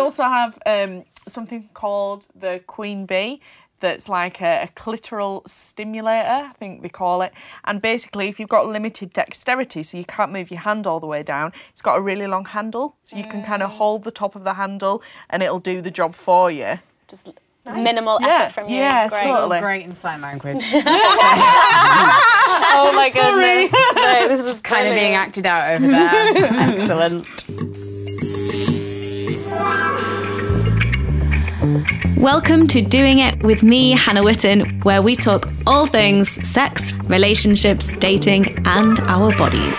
also have something called the Queen Bee. That's like a clitoral stimulator, I think they call it. And basically, if you've got limited dexterity, so you can't move your hand all the way down, it's got a really long handle. So you can kind of hold the top of the handle and it'll do the job for you. Just minimal effort from you. Yeah, great. totally. Great in sign language. Oh my goodness. No, this is Kind of being acted out over there. Excellent. Welcome to Doing It with me, Hannah Witten, where we talk all things sex, relationships, dating, and our bodies.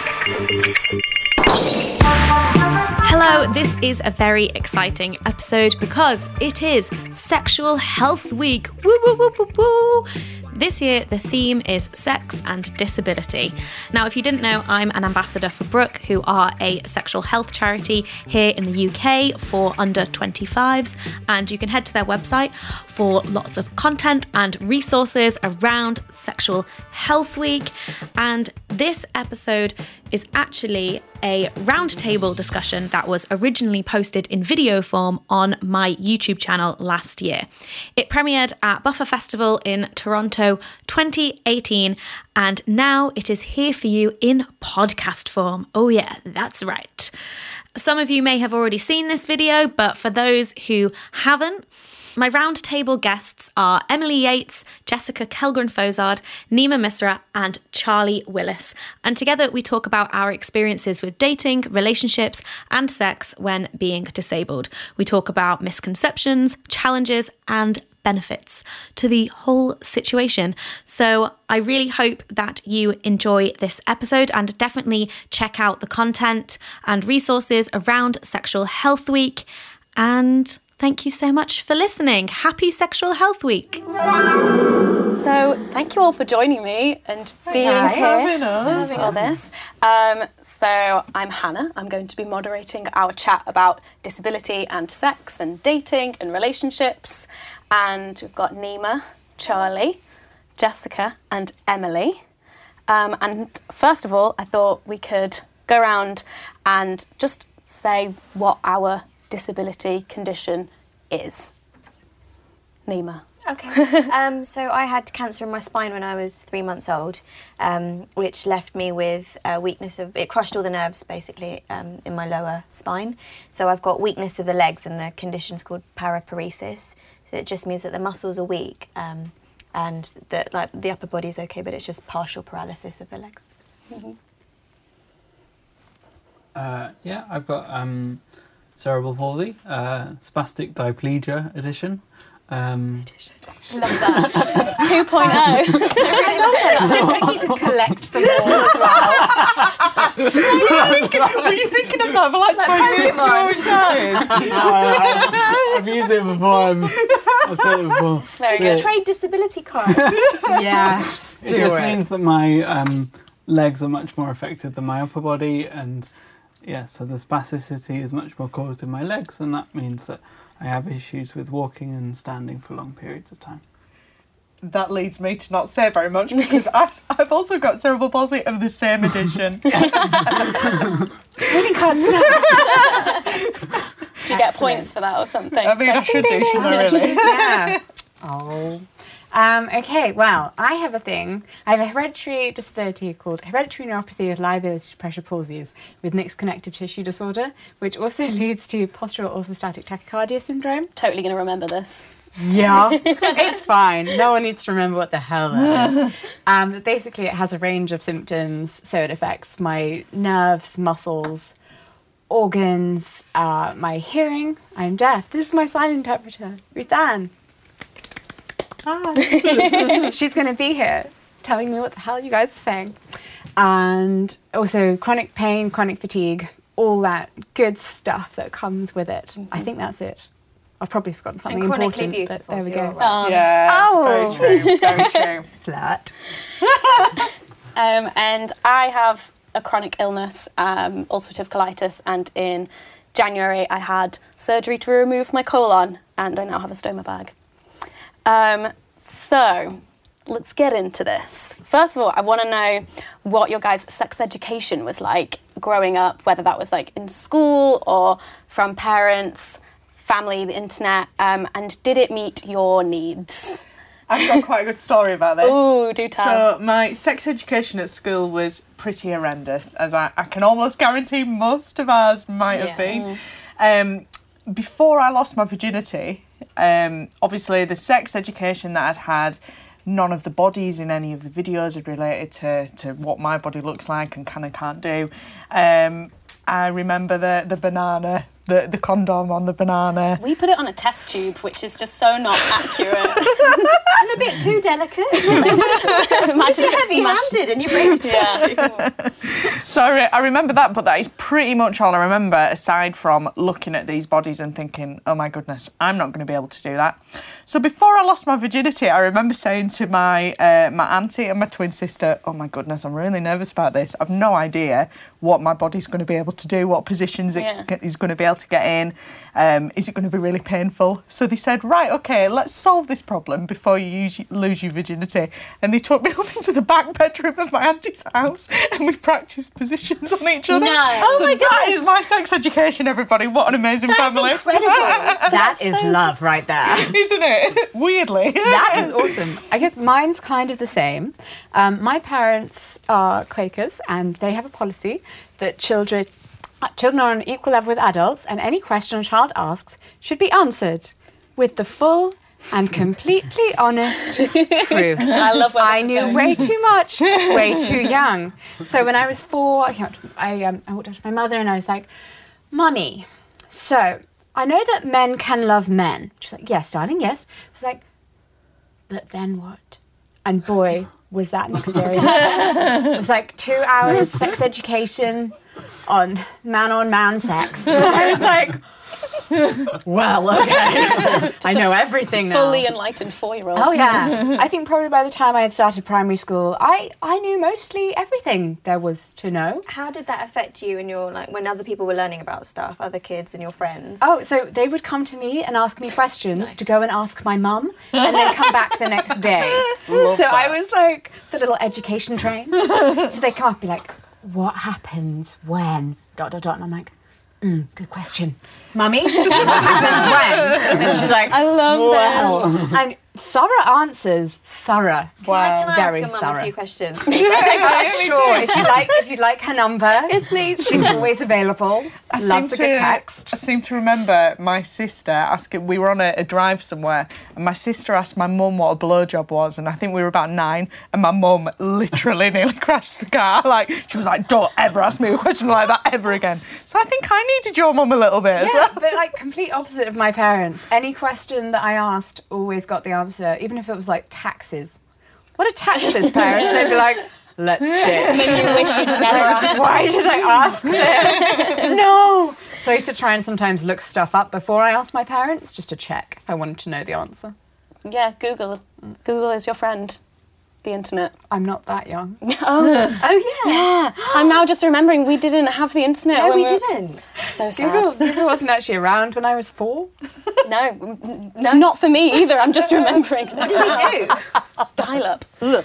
Hello, this is a very exciting episode because it is Sexual Health Week. Woo, woo, woo, woo, woo. This year, the theme is sex and disability. Now, if you didn't know, I'm an ambassador for Brook, who are a sexual health charity here in the UK for under 25s. And you can head to their website for lots of content and resources around Sexual Health Week. And this episode is actually a roundtable discussion that was originally posted in video form on my YouTube channel last year. It premiered at Buffer Festival in Toronto 2018, and now it is here for you in podcast form. Oh yeah, that's right. Some of you may have already seen this video, but for those who haven't, my roundtable guests are Emily Yates, Jessica Kellgren-Fozard, Nima Misra, and Charlie Willis. And together we talk about our experiences with dating, relationships, and sex when being disabled. We talk about misconceptions, challenges, and benefits to the whole situation. So I really hope that you enjoy this episode and definitely check out the content and resources around Sexual Health Week. And thank you so much for listening. Happy Sexual Health Week. So thank you all for joining me and being here, having us. having all this. So I'm Hannah. I'm going to be moderating our chat about disability and sex and dating and relationships. And we've got Nima, Charlie, Jessica and Emily. And first of all, I thought we could go around and just say what our disability condition is. Nima. Okay. So I had cancer in my spine when I was 3 months old, which left me with weakness of, it crushed all the nerves basically in my lower spine. So I've got weakness of the legs, and the condition's called paraparesis. So it just means that the muscles are weak and that like the upper body's okay, but it's just partial paralysis of the legs. Mm-hmm. Yeah, I've got cerebral palsy, spastic diplegia edition. Love that. 2.0. I think you could collect them all as well. Were you thinking of that for like 20 minutes? I've used it before. I've said it before. Very good. Trade disability card. Yes. It just means that my legs are much more affected than my upper body, and yeah, so the spasticity is much more caused in my legs, and that means that I have issues with walking and standing for long periods of time. That leads me to not say very much because I've also got cerebral palsy of the same edition. Reading cards. Do you get points for that or something? I mean, I should do, shouldn't I, really? Yeah. Oh. Okay, well, I have a thing. I have a hereditary disability called hereditary neuropathy with liability to pressure palsies with mixed connective tissue disorder, which also leads to postural orthostatic tachycardia syndrome. Totally going to remember this. Yeah, it's fine. No one needs to remember what the hell that is. But basically, it has a range of symptoms, so it affects my nerves, muscles, organs, my hearing. I'm deaf. This is my sign interpreter, Ruth Ann. She's going to be here telling me what the hell you guys are saying. And also chronic pain, chronic fatigue, all that good stuff that comes with it. Mm-hmm. I think that's it. I've probably forgotten something important, but there we go. Right. Yeah, very true, very true. Flat. And I have a chronic illness, ulcerative colitis, and in January I had surgery to remove my colon, and I now have a stoma bag. So let's get into this. First of all, I want to know what your guys' sex education was like growing up, whether that was like in school or from parents. family, the internet, and did it meet your needs? I've got quite a good story about this. Ooh, do tell. So my sex education at school was pretty horrendous, as I can almost guarantee most of ours might have been. Before I lost my virginity, obviously the sex education that I'd had, none of the bodies in any of the videos had related to what my body looks like and can and can't do. I remember the banana, the condom on the banana. We put it on a test tube, which is just so not accurate. And a bit too delicate. Imagine You're heavy-handed and you break the test tube. So I remember that, but that is pretty much all I remember, aside from looking at these bodies and thinking, oh my goodness, I'm not going to be able to do that. So before I lost my virginity, I remember saying to my auntie and my twin sister, oh my goodness, I'm really nervous about this. I've no idea what my body's going to be able to do, what positions it is going to be able to get in. Is it going to be really painful? So they said, right, okay, let's solve this problem before you lose your virginity. And they took me up into the back bedroom of my auntie's house and we practiced positions on each other. No. Oh my God. That is my sex education, everybody. What an amazing family. Incredible. That is love right there. Isn't it? Weirdly. That is awesome. I guess mine's kind of the same. My parents are Quakers and they have a policy that children are on an equal level with adults and any question a child asks should be answered with the full and completely honest truth. I love where this I is knew going. way too much, way too young. So when I was 4, I walked up to my mother and I was like, Mummy, so I know that men can love men. She's like, yes, darling, yes. She's like, but then what? And boy, was that an experience. It was like 2 hours sex education on man sex. I was like, well, okay. I know everything now. Fully enlightened 4-year-old. Oh yeah. I think probably by the time I had started primary school, I knew mostly everything there was to know. How did that affect you in your, like, when other people were learning about stuff, other kids and your friends? Oh, so they would come to me and ask me questions to go and ask my mum and then come back the next day. I was like the little education train. So they come up and be like, what happens when ... And I'm like, good question. Mummy, what happens when? And she's like, I love well. And thorough answers. Thorough. Can I very ask a mum thorough. a few questions? Sure, if you'd like her number. Yes, please. She's always available. Loves a good text. I seem to remember my sister asking, we were on a drive somewhere, and my sister asked my mum what a blowjob was, and I think we were about 9, and my mum literally nearly crashed the car. Like, she was like, don't ever ask me a question like that ever again. So I think I needed your mum a little bit as well. But like complete opposite of my parents. Any question that I asked always got the answer, even if it was like taxes. What are taxes, parents? They'd be like, let's sit. And you wish you'd never asked. Why did I ask this? No. So I used to try and sometimes look stuff up before I asked my parents, just to check if I wanted to know the answer. Yeah, Google. Google is your friend. The internet. I'm not that young. Oh, yeah. Yeah. I'm now just remembering we didn't have the internet. No, when we didn't. So sad. Google wasn't actually around when I was 4. No, not for me either. I'm just remembering. We do. Dial up. Oh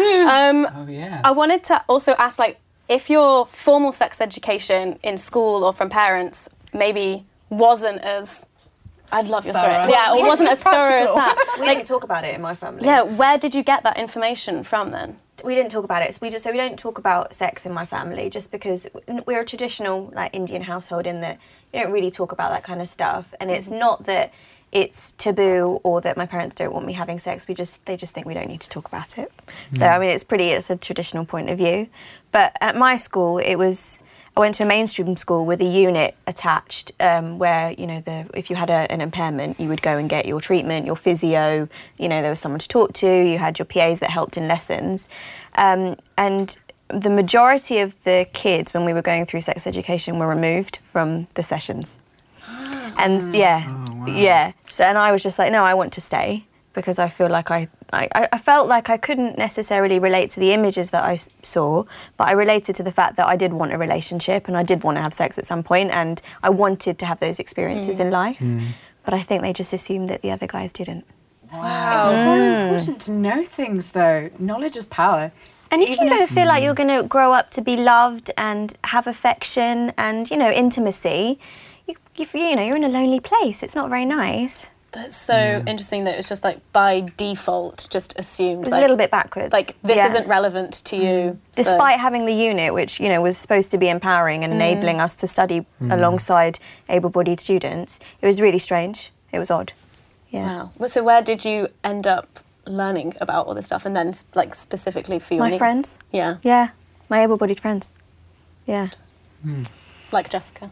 yeah. I wanted to also ask, like, if your formal sex education in school or from parents maybe wasn't as... I'd love your story. Thorough. Yeah, or Yes, wasn't it's as thorough as practical. that. We didn't talk about it in my family. Yeah, where did you get that information from then? We didn't talk about it. So we don't talk about sex in my family, just because we're a traditional, like, Indian household in that you don't really talk about that kind of stuff. And it's not that it's taboo or that my parents don't want me having sex. They just think we don't need to talk about it. So I mean, it's a traditional point of view. But at my school, I went to a mainstream school with a unit attached where, you know, if you had an impairment, you would go and get your treatment, your physio, you know, there was someone to talk to, you had your PAs that helped in lessons. And the majority of the kids, when we were going through sex education, were removed from the sessions. And yeah. So, and I was just like, no, I want to stay, because I feel like I felt like I couldn't necessarily relate to the images that I saw, but I related to the fact that I did want a relationship and I did want to have sex at some point, and I wanted to have those experiences in life. But I think they just assumed that the other guys didn't. Wow. It's so important to know things, though. Knowledge is power. And if you don't feel like you're going to grow up to be loved and have affection and, you know, intimacy, you you know, you're in a lonely place. It's not very nice. That's so interesting that it's just like by default just assumed. It was like, a little bit backwards. Like this isn't relevant to you. Despite having the unit, which, you know, was supposed to be empowering and enabling us to study alongside able-bodied students, it was really strange. It was odd. Yeah. Wow. Well, so where did you end up learning about all this stuff, and then like specifically for your My needs? friends. Yeah. Yeah, my able-bodied friends. Yeah. Like Jessica.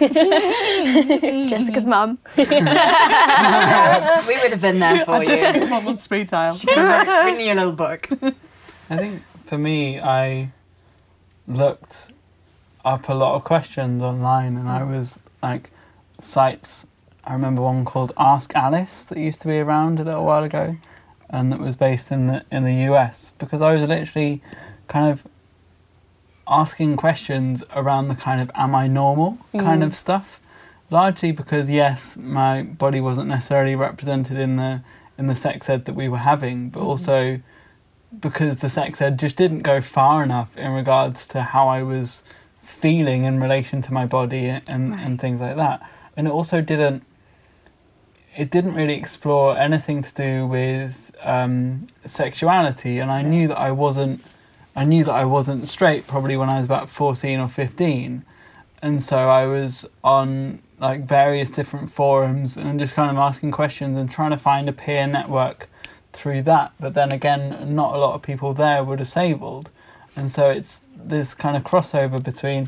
Jessica's mum. We would have been there for you. Just mum on speed dial. Could have written you a little book. I think for me, I looked up a lot of questions online, and I was like, sites. I remember one called Ask Alice that used to be around a little while ago, and that was based in the US, because I was literally kind of asking questions around the kind of am I normal kind of stuff, largely because yes, my body wasn't necessarily represented in the sex ed that we were having, but also because the sex ed just didn't go far enough in regards to how I was feeling in relation to my body and things like that. And it also didn't really explore anything to do with sexuality, and I knew that I wasn't straight probably when I was about 14 or 15, and so I was on like various different forums and just kind of asking questions and trying to find a peer network through that. But then again, not a lot of people there were disabled, and so it's this kind of crossover between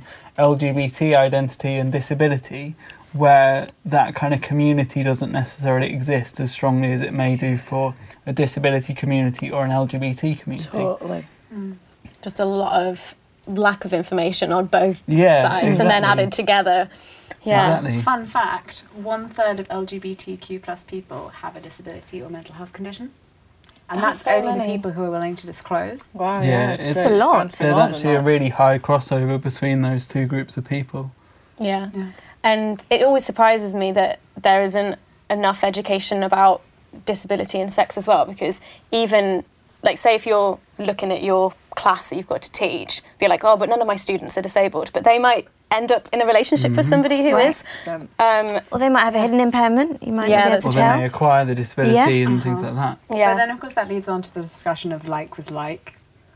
LGBT identity and disability, where that kind of community doesn't necessarily exist as strongly as it may do for a disability community or an LGBT community. Totally. Just a lot of lack of information on both sides, exactly. and then added together. Yeah. Exactly. Fun fact, 1/3 of LGBTQ plus people have a disability or mental health condition. And That's that's so only many. the people who are willing to disclose. Wow, Yeah, it's it's a lot. There's actually a really high crossover between those two groups of people. Yeah. And it always surprises me that there isn't enough education about disability and sex as well, because even, like, say if you're looking at your class that you've got to teach, you're like, oh, but none of my students are disabled, but they might end up in a relationship with somebody who is. Or they might have a hidden impairment. You might not be able to Or then they tell. acquire the disability and things like that. Yeah. But then, of course, that leads on to the discussion of like with like,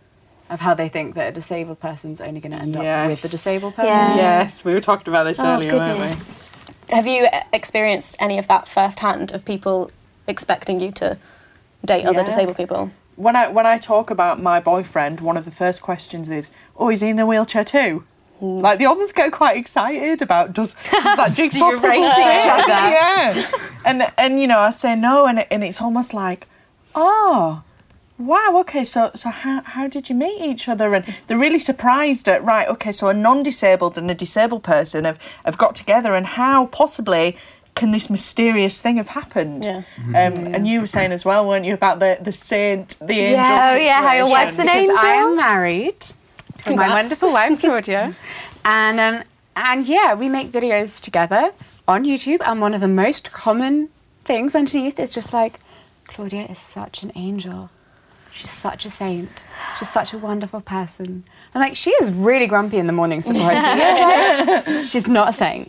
of how they think that a disabled person's only going to end up with the disabled person. Yeah. Yes, we were talking about this Oh, earlier, weren't we? goodness. Have you experienced any of that firsthand, of people expecting you to date other Yeah. disabled people? When I talk about my boyfriend, one of the first questions is, oh, is he in a wheelchair too? Like, they almost get quite excited about, does that jigsaw you puzzle race fit? each other? Yeah. And you know, I say no, and it's almost like, oh, wow, okay, so how did you meet each other? And they're really surprised at, right, okay, so a non-disabled and a disabled person have got together, and how possibly can this mysterious thing have happened? Yeah. And you were saying as well, weren't you, about the saint, the angel? Oh, yeah, how your wife's an situation. angel. I am married to my Congrats. wonderful wife, Claudia. And yeah, we make videos together on YouTube, and one of the most common things underneath is just like, Claudia is such an angel. She's such a saint. She's such a wonderful person. And like, she is really grumpy in the mornings before her tea. She's not a saint.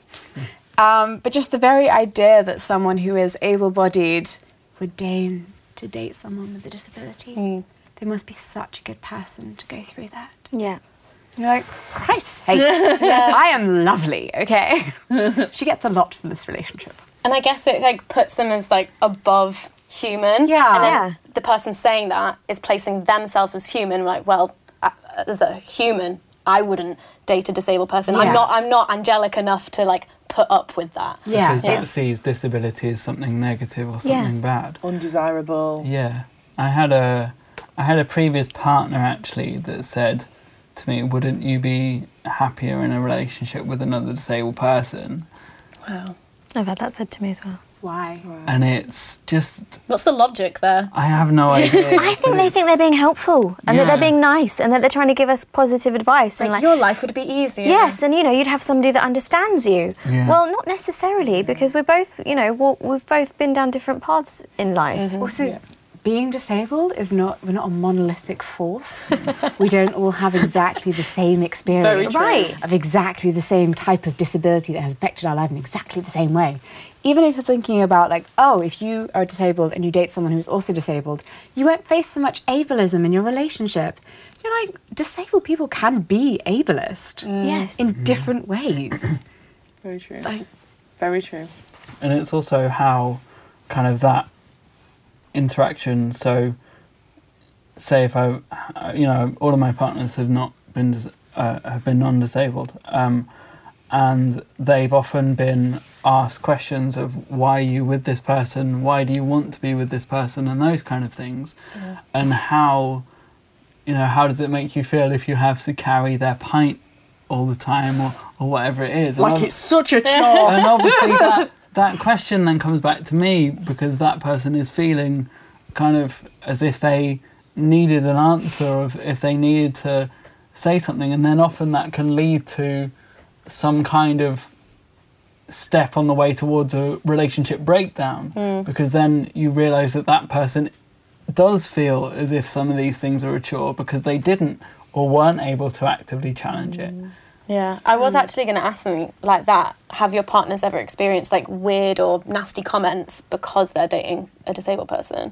But just the very idea that someone who is able-bodied would deign to date someone with a disability, they must be such a good person to go through that. Yeah. You're like, Christ, hey, I am lovely, okay? She gets a lot from this relationship. And I guess it like puts them as like above human. Yeah. And then Yeah. the person saying that is placing themselves as human. Like, well, as a human, I wouldn't date a disabled person. Yeah. I'm not angelic enough to like put up with that. Yeah. Because that sees disability as something negative or Yeah. something bad. Undesirable. Yeah. I had a previous partner actually that said to me, wouldn't you be happier in a relationship with another disabled person? Wow. I've had that said to me as well. Why? And it's just, What's the logic there? I have no idea. I think they think they're being helpful and that they're Yeah. being nice and that they're trying to give us positive advice. And Like, your life would be easier. yes, and you know, you'd have somebody that understands you. Yeah. Well, not necessarily, because we're both, you know, we've both been down different paths in life. Also, being disabled is we're not a monolithic force. We don't all have exactly the same experience of exactly the same type of disability that has affected our life in exactly the same way. Even if you're thinking about like, oh, if you are disabled and you date someone who's also disabled, you won't face so much ableism in your relationship. You're like, disabled people can be ableist Yes. in different ways. Very true. Like, Very true. And it's also how kind of that interaction. So, say if all of my partners have not been have been non-disabled, and they've often been asked questions of why are you with this person, why do you want to be with this person, and those kind of things, and how does it make you feel if you have to carry their pint all the time or whatever it is. Like it's such a chore. And obviously that question then comes back to me because that person is feeling kind of as if they needed an answer, or if they needed to say something, and then often that can lead to some kind of step on the way towards a relationship breakdown, because then you realise that person does feel as if some of these things are a chore because they didn't or weren't able to actively challenge it. Yeah, I was actually going to ask something like that. Have your partners ever experienced like weird or nasty comments because they're dating a disabled person?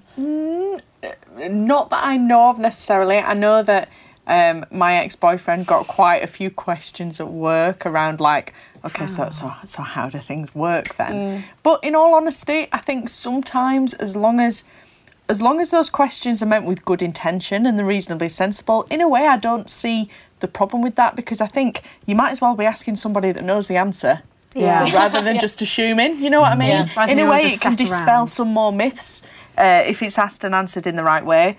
Not that I know of necessarily. I know that my ex-boyfriend got quite a few questions at work around like, okay, so how do things work then? But in all honesty, I think sometimes as long as those questions are meant with good intention and they're reasonably sensible, in a way I don't see the problem with that, because I think you might as well be asking somebody that knows the answer rather than just assuming, you know what I mean? Yeah. In a way it can dispel some more myths if it's asked and answered in the right way.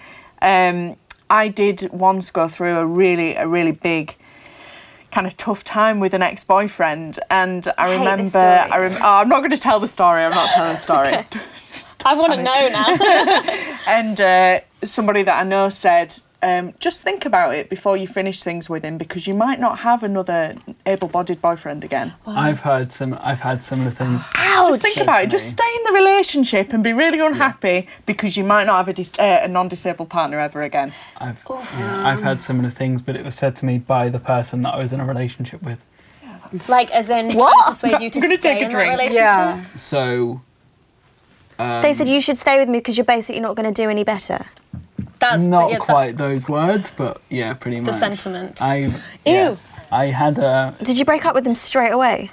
I did once go through a really big kind of tough time with an ex-boyfriend, and I remember I'm not going to tell the story. I'm not telling the story. Okay. I want to know now. And somebody that I know said, just think about it before you finish things with him, because you might not have another able-bodied boyfriend again. Wow. I've had similar things. Just think about it. Just stay in the relationship and be really unhappy because you might not have a non-disabled partner ever again. I've had similar things, but it was said to me by the person that I was in a relationship with. Like, as in, trying to persuade you to stay in that relationship? Yeah. So... they said you should stay with me because you're basically not going to do any better. That's not quite those words, but yeah, pretty much. The sentiment. I had a... Did you break up with them straight away?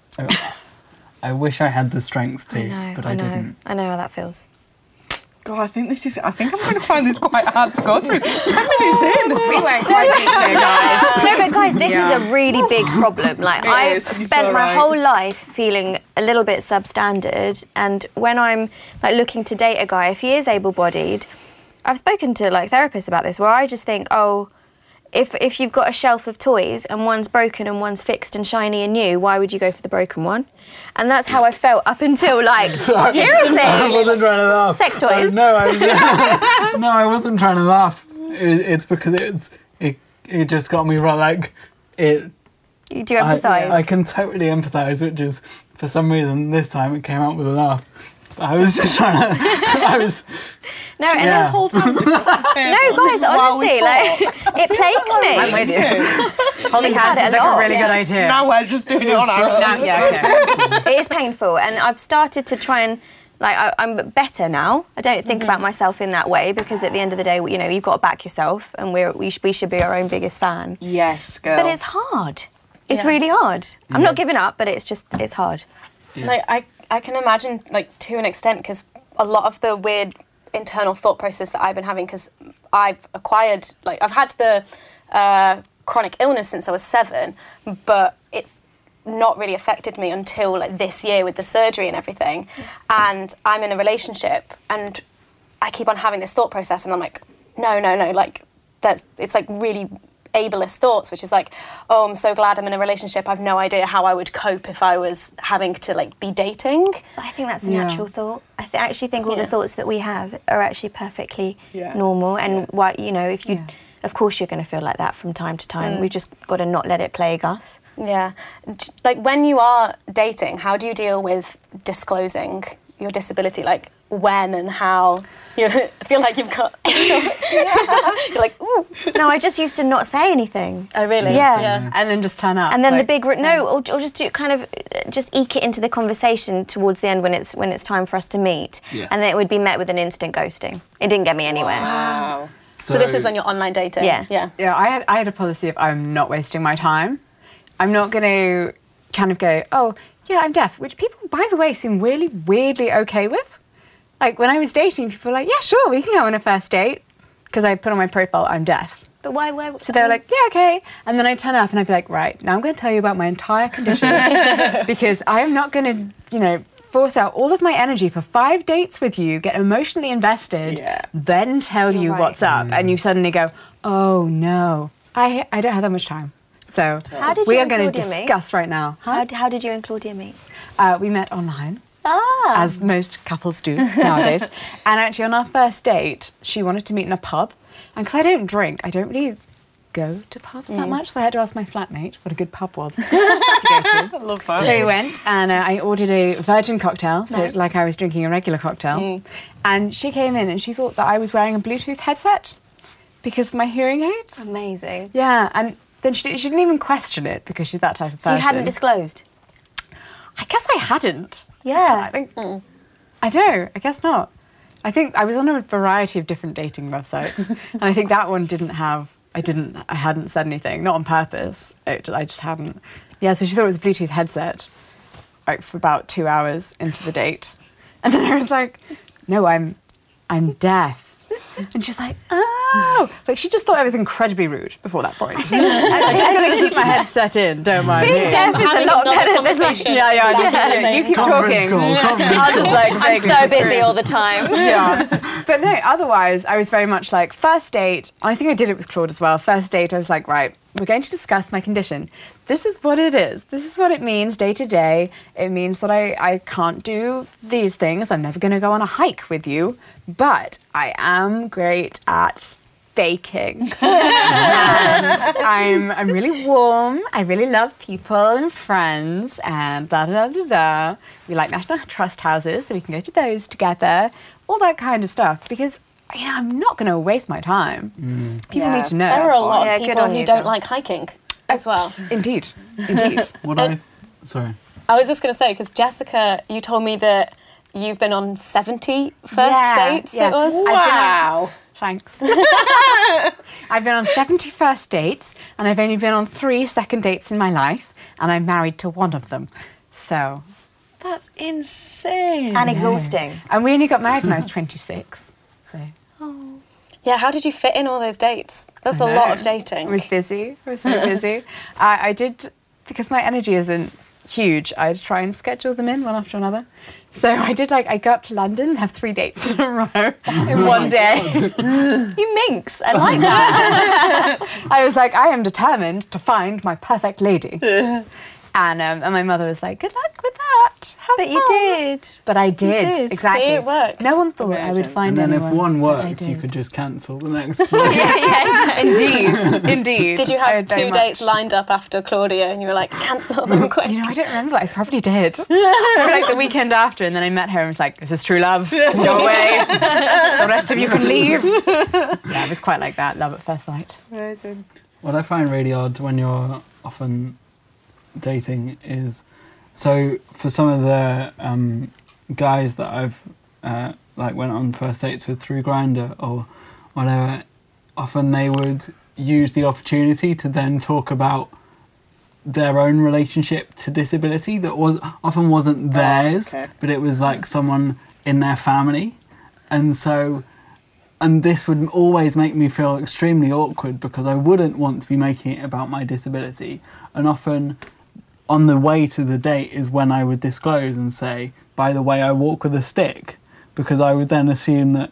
I wish I had the strength to, but I didn't. I know how that feels. God, I think I'm going to find this quite hard to go through. 10 minutes in. We went quite deep there, guys. No, but guys, this is a really big problem. Like, I've spent my whole life feeling a little bit substandard, and when I'm like looking to date a guy, if he is able-bodied, I've spoken to like therapists about this, where I just think, if you've got a shelf of toys and one's broken and one's fixed and shiny and new, why would you go for the broken one? And that's how I felt up until like, seriously. I wasn't trying to laugh. Sex toys. No, I wasn't trying to laugh. It's because it just got me right. Like it. You do empathise. I can totally empathise, which is for some reason this time it came out with a laugh. I was just trying to. Then hold hands. No, guys, honestly, like it plagues me. I'm with you. Holding hands is like a really good idea. Now we're just doing it on our own. It is painful, and I've started to try and I'm better now. I don't think about myself in that way, because at the end of the day, you've got to back yourself, and we should be our own biggest fan. Yes, girl. But it's hard. It's really hard. I'm not giving up, but it's hard. Yeah. Like I can imagine, like, to an extent, because a lot of the weird internal thought process that I've been having, because I've acquired, like, I've had the chronic illness since I was 7, but it's not really affected me until like this year with the surgery and everything. And I'm in a relationship, and I keep on having this thought process, and I'm like, no, like, it's like really ableist thoughts, which is like, oh, I'm so glad I'm in a relationship. I've no idea how I would cope if I was having to like be dating. I think that's a natural thought. I actually think all the thoughts that we have are actually perfectly normal. And if you, of course, you're going to feel like that from time to time. We've just got to not let it plague us. Yeah, like when you are dating, how do you deal with disclosing your disability? Like when and how? I feel like you've got. You're like, ooh. No, I just used to not say anything. Oh really? Yeah. And then just turn up. And then like, the big or just do kind of just eke it into the conversation towards the end when it's time for us to meet. Yes. And then it would be met with an instant ghosting. It didn't get me anywhere. Wow. So this is when you're online dating. Yeah. Yeah, I had a policy of I'm not wasting my time. I'm not going to kind of go, oh, yeah, I'm deaf, which people, by the way, seem really weirdly okay with. Like, when I was dating, people were like, yeah, sure, we can go on a first date. Because I put on my profile, I'm deaf. But why? So they were like, yeah, okay. And then I'd turn up and I'd be like, right, now I'm going to tell you about my entire condition. Because I'm not going to, force out all of my energy for 5 dates with you, get emotionally invested, then tell you right. what's up. And you suddenly go, oh, no, I don't have that much time. So How did we you are going to and Claudia meet? discuss right now. How did you and Claudia meet? We met online, Ah. as most couples do nowadays. And actually, on our first date, she wanted to meet in a pub. And because I don't drink, I don't really go to pubs that much. So I had to ask my flatmate what a good pub was to go to. I love that. So we went and I ordered a virgin cocktail, so like I was drinking a regular cocktail. And she came in and she thought that I was wearing a Bluetooth headset because of my hearing aids. Amazing. Yeah, and then she didn't even question it because she's that type of person. So you hadn't disclosed? I guess I hadn't. Yeah. I think, I don't know, I guess not. I think I was on a variety of different dating websites and I think that one didn't have, I hadn't said anything, not on purpose, I just hadn't. Yeah, so she thought it was a Bluetooth headset, like for about 2 hours into the date. And then I was like, no, I'm deaf. And she's like, oh. Like, she just thought I was incredibly rude before that point. I'm just going to keep my headset in, don't mind me. Deaf is a lot better than like, You keep talking. I'll just like I'm so busy all the time. Yeah. But no, otherwise, I was very much like, first date, I think I did it with Claude as well. First date, I was like, right, we're going to discuss my condition. This is what it is. This is what it means day to day. It means that I can't do these things. I'm never going to go on a hike with you. But I am great at baking. And I'm really warm. I really love people and friends and blah, blah, blah, blah. We like National Trust houses, so we can go to those together. All that kind of stuff. Because, I'm not going to waste my time. People need to know. There are a lot of good people on who you, don't though. like hiking as well. Indeed. Sorry. I was just going to say, because Jessica, you told me that you've been on 70 first dates, it was? Wow. Thanks. I've been on 70 first dates, and I've only been on 3 second dates in my life, and I'm married to one of them. So. That's insane. And exhausting. And we only got married when I was 26. So. Yeah, how did you fit in all those dates? That's a lot of dating. I was busy. I was very busy. I did, because my energy isn't huge, I'd try and schedule them in one after another. So I did I go up to London and have 3 dates in a row in one day. You minx. I like that. I was like, I am determined to find my perfect lady. And my mother was like, good luck with that. Have But you fun." did. But I did. did. Exactly. See, it worked. No one thought I would find And then anyone. if one but I worked, you did. could just cancel the next one. Indeed. Did you I have very 2 dates much- lined up after Claudia and you were like, cancel them quick? I don't remember. I probably did. Maybe the weekend after, and then I met her and was like, "This is true love. Go away. The rest of you can leave." Yeah, it was quite like that. Love at first sight. What I find really odd when you're often dating is, so for some of the guys that I've went on first dates with through Grindr or whatever, often they would use the opportunity to then talk about their own relationship to disability that often wasn't theirs, but it was like someone in their family, and this would always make me feel extremely awkward because I wouldn't want to be making it about my disability. And often on the way to the date is when I would disclose and say, by the way, I walk with a stick, because I would then assume that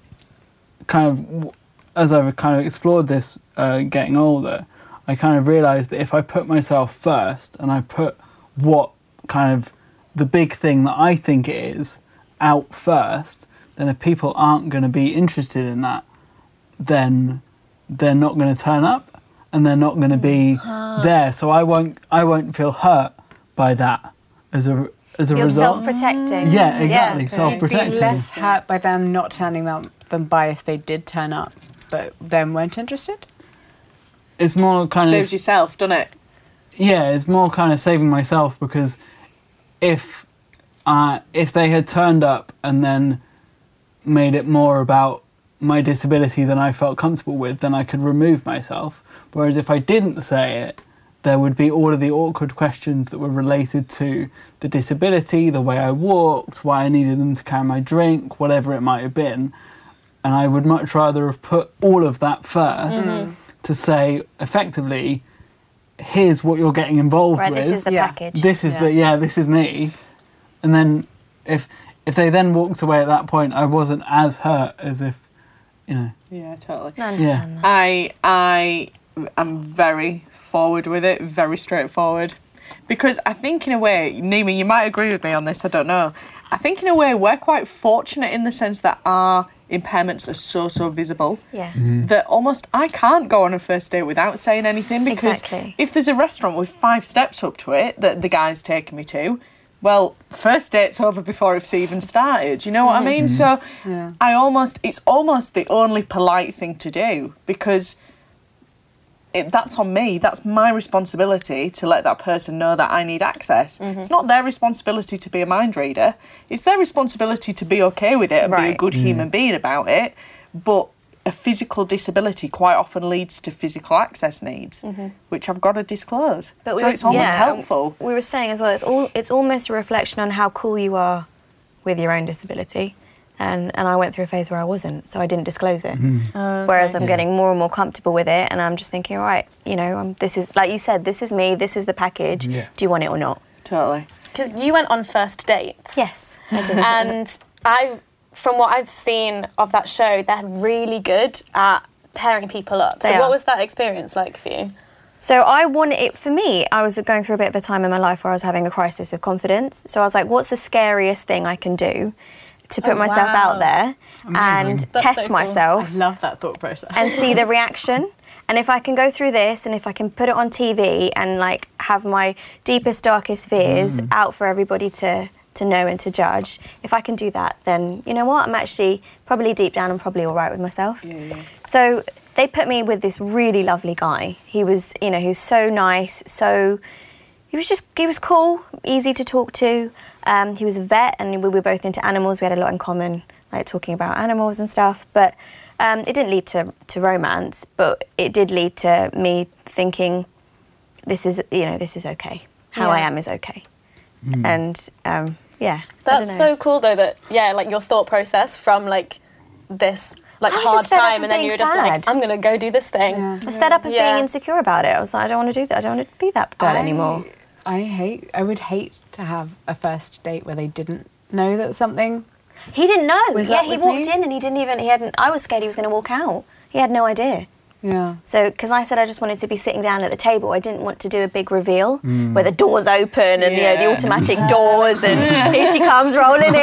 as I've kind of explored this getting older, I kind of realised that if I put myself first and I put what kind of the big thing that I think it is out first, then if people aren't going to be interested in that, then they're not going to turn up and they're not going to be there. So I won't feel hurt by that as as a You're result. self-protecting. Yeah, exactly. You'd Self-protecting. be less hurt by them not turning them by if they did turn up, but then weren't interested. It's more kind Saves of yourself, doesn't it? yeah. It's more kind of saving myself, because if they had turned up and then made it more about my disability than I felt comfortable with, then I could remove myself. Whereas if I didn't say it, there would be all of the awkward questions that were related to the disability, the way I walked, why I needed them to carry my drink, whatever it might have been. And I would much rather have put all of that first to say, effectively, here's what you're getting involved Right, with. this is the package. This is this is me. And then if they then walked away at that point, I wasn't as hurt as if, Yeah, totally. I understand that. I am very forward with it, very straightforward. Because I think in a way, Nima, you might agree with me on this, I don't know. I think in a way we're quite fortunate in the sense that our impairments are so visible. Yeah. That almost I can't go on a first date without saying anything, because Exactly. if there's a restaurant with 5 steps up to it that the guy's taking me to, well, first date's over before it's even started. You know what I mean? So it's almost the only polite thing to do, because that's on me. That's my responsibility to let that person know that I need access. It's not their responsibility to be a mind reader. It's their responsibility to be okay with it and be a Right. good human being about it. But a physical disability quite often leads to physical access needs, which I've got to disclose. So it's almost helpful. We were saying as well, it's almost a reflection on how cool you are with your own disability. And I went through a phase where I wasn't, so I didn't disclose it. Whereas I'm getting more and more comfortable with it, and I'm just thinking, all right, this is, like you said, this is me, this is the package. Yeah. Do you want it or not? Totally. Because you went on first dates. Yes, I did. And from what I've seen of that show, they're really good at pairing people up. They So what are. was that experience like for you? So I wanted it, for me, I was going through a bit of a time in my life where I was having a crisis of confidence. So I was like, what's the scariest thing I can do to put myself out there and That's test so cool. myself I love that thought process. and see the reaction? And if I can go through this and if I can put it on TV and like have my deepest, darkest fears out for everybody to know and to judge, if I can do that, then you know what? I'm actually probably deep down, I'm probably all right with myself. Yeah. So they put me with this really lovely guy. He was, he was so nice, he was cool, easy to talk to. He was a vet and we were both into animals. We had a lot in common, like talking about animals and stuff. But it didn't lead to romance, but it did lead to me thinking, this is okay. How I am is okay. And I don't That's know. so cool though that, like your thought process from like this like I was hard just fed up time of and then being you were just like, sad. I'm going to go do this thing. I was fed up of being insecure about it. I was like, I don't want to do that. I don't want to be that girl anymore. I would hate to have a first date where they didn't know that something. He didn't know. Was Yeah, that he with walked me? in and I was scared he was going to walk out. He had no idea. Yeah. So, because I said I just wanted to be sitting down at the table, I didn't want to do a big reveal where the doors open and the automatic doors and here she comes rolling in.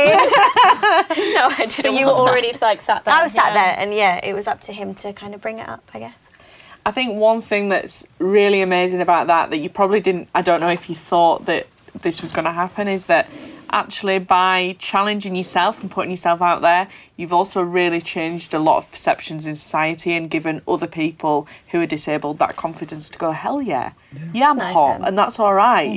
No, I didn't. So you were want that. already like sat there. I was sat there, and it was up to him to kind of bring it up, I guess. I think one thing that's really amazing about that you probably didn't, I don't know if you thought that this was going to happen, is that actually by challenging yourself and putting yourself out there, you've also really changed a lot of perceptions in society and given other people who are disabled that confidence to go, hell yeah, I'm nice hot then. and that's all right,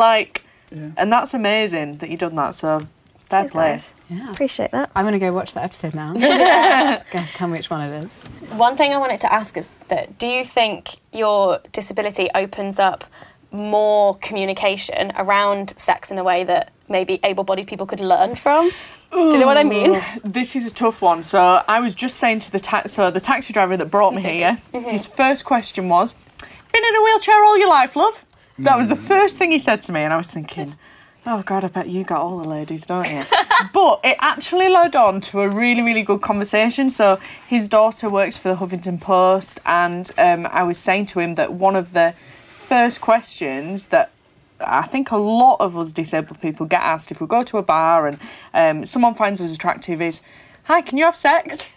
and that's amazing that you've done that, so fair Cheers, play. guys. Appreciate that. I'm going to go watch that episode now. Go tell me which one it is. One thing I wanted to ask is that do you think your disability opens up more communication around sex in a way that maybe able-bodied people could learn from? Do you know what I mean? This is a tough one. So I was just saying to the taxi driver that brought me here, his first question was, been in a wheelchair all your life, love? That was the first thing he said to me, and I was thinking, oh God, I bet you got all the ladies, don't you? But it actually led on to a really, really good conversation. So his daughter works for the Huffington Post, and I was saying to him that one of the first questions that I think a lot of us disabled people get asked if we go to a bar and someone finds us attractive is, hi, can you have sex?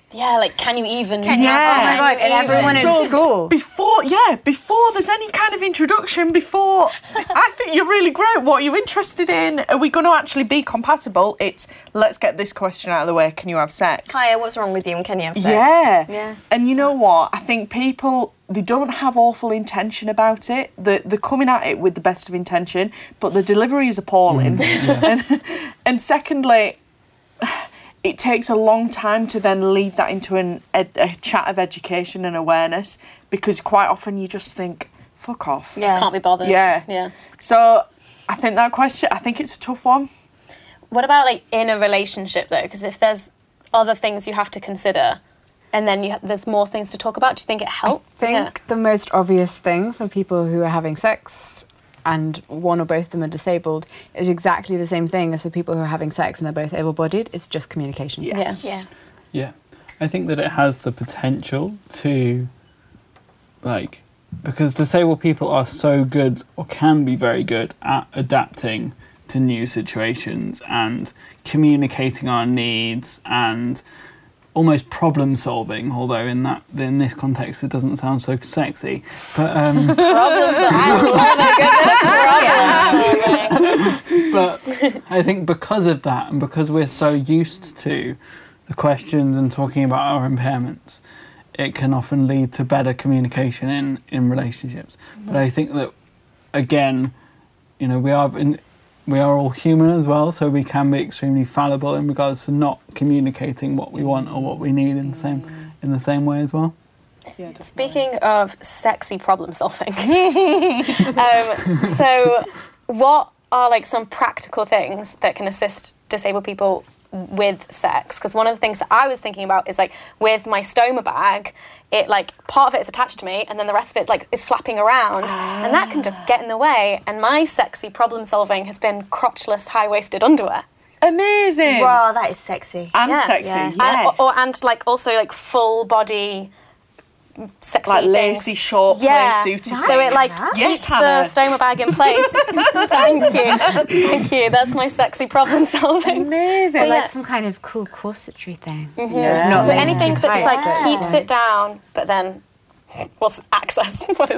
Yeah, like, can you even... Can you Yeah. Oh my God, and everyone in So school. Before there's any kind of introduction, before I think you're really great. What are you interested in? Are we going to actually be compatible? It's let's get this question out of the way. Can you have sex? Kaya, what's wrong with you and can you have sex? Yeah. Yeah. And you know what? I think people, they don't have awful intention about it. They're coming at it with the best of intention, but the delivery is appalling. And secondly, it takes a long time to then lead that into a chat of education and awareness, because quite often you just think, fuck off. Yeah. Can't be bothered. Yeah. So I think that question, I think it's a tough one. What about, like, in a relationship, though? Because if there's other things you have to consider, and then there's more things to talk about, do you think it helps? I think the most obvious thing for people who are having sex and one or both of them are disabled is exactly the same thing as for people who are having sex and they're both able-bodied. It's just communication. Yes. Yeah. Yeah, I think that it has the potential to, like, because disabled people are so good, or can be very good, at adapting to new situations and communicating our needs and almost problem solving, although in this context it doesn't sound so sexy. But but I think because of that, and because we're so used to the questions and talking about our impairments, it can often lead to better communication in relationships. But I think that, again, you know, we are all human as well, so we can be extremely fallible in regards to not communicating what we want or what we need in the same way as well. Yeah, definitely. Speaking of sexy problem solving, so what are, like, some practical things that can assist disabled people with sex? Because one of the things that I was thinking about is, like, with my stoma bag, it, like, part of it is attached to me and then the rest of it, like, is flapping around and that can just get in the way. And my sexy problem solving has been crotchless high-waisted underwear. Amazing. Wow, that is sexy. And Yeah. sexy, Yeah. yes. And like, also, like, full body sexy like things. lacy short play suited. So it, like, Yes, keeps Hannah. the stoma bag in place. Thank you. That's my sexy problem solving. Amazing. Like Yeah. some kind of cool corsetry thing. Yeah. not So lacy anything too that just, like, tight. keeps it down, but then what's access? What is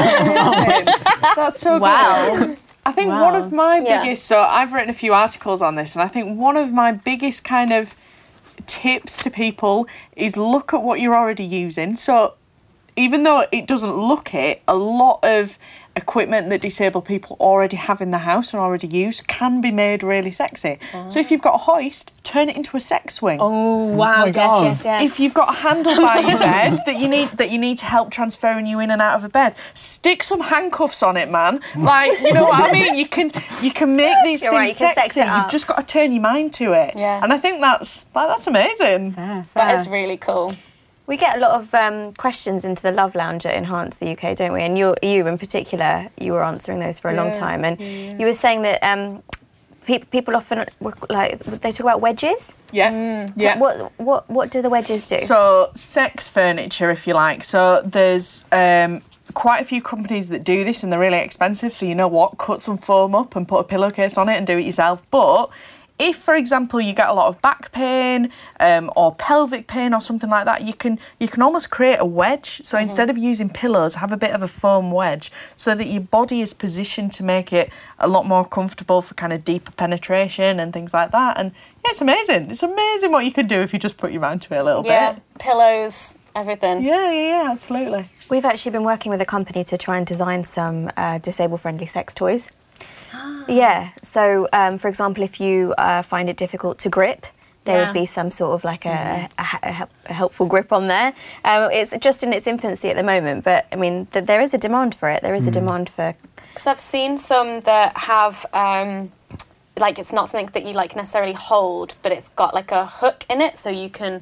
that? That's so Wow. good. I think Wow. one of my Yeah. biggest, so I've written a few articles on this, and I think one of my biggest kind of tips to people is look at what you're already using. So even though it doesn't look it, a lot of equipment that disabled people already have in the house and already use can be made really sexy. So if you've got a hoist, turn it into a sex swing. Oh, wow. my God. Yes. If you've got a handle by your bed that you need to help transferring you in and out of a bed, stick some handcuffs on it, man. Like, you know what I mean? You can make these You're things right, you can sex sexy. it up. You've just got to turn your mind to it. Yeah. And I think that's amazing. Fair. That is really cool. We get a lot of questions into the Love Lounge at Enhance the UK, don't we? And you in particular, you were answering those for a long time. And you were saying that people often, like, they talk about wedges. Yeah. Yeah. What do the wedges do? So sex furniture, if you like. So there's quite a few companies that do this, and they're really expensive. So you know what? Cut some foam up and put a pillowcase on it and do it yourself. But if, for example, you get a lot of back pain or pelvic pain or something like that, you can almost create a wedge. So instead of using pillows, have a bit of a foam wedge so that your body is positioned to make it a lot more comfortable for kind of deeper penetration and things like that. And yeah, it's amazing. It's amazing what you can do if you just put your mind to it a little Yeah. bit. Pillows, everything. Yeah, absolutely. We've actually been working with a company to try and design some disabled-friendly sex toys. Yeah, so for example, if you find it difficult to grip, there would be some sort of like a helpful grip on there. It's just in its infancy at the moment, but I mean, there is a demand for it. There is a demand for... Because I've seen some that have, like, it's not something that you, like, necessarily hold, but it's got, like, a hook in it, so you can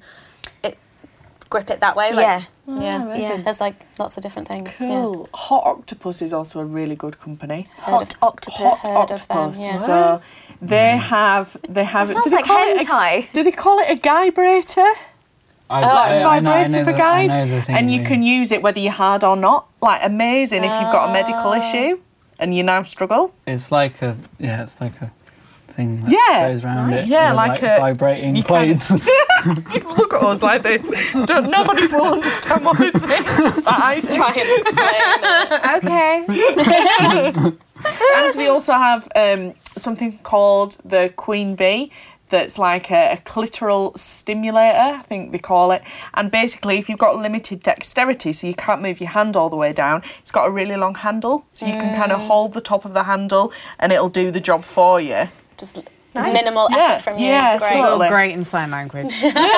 grip it that way. Like, Yeah. There's, like, lots of different things. Cool. Hot Octopus is also a really good company. Hot octopus. Heard of them, Octopus. yeah. So they have. That sounds do they like call it hentai. do they call it a vibrator? Vibrator for guys, and you can use it whether you're hard or not. Like, amazing if you've got a medical issue and you now struggle. It's like a thing that Yeah. goes around it. Yeah, with, like a- vibrating you kind of- plates. Look at us like this. Nobody will understand what this means. But I do. Try and explain it. Okay. And we also have something called the Queen Bee. That's like a clitoral stimulator, I think they call it. And basically, if you've got limited dexterity, so you can't move your hand all the way down, it's got a really long handle, so you can kind of hold the top of the handle and it'll do the job for you. Just minimal Yeah. effort from you. Yeah, Great. so- So Totally. great in sign language.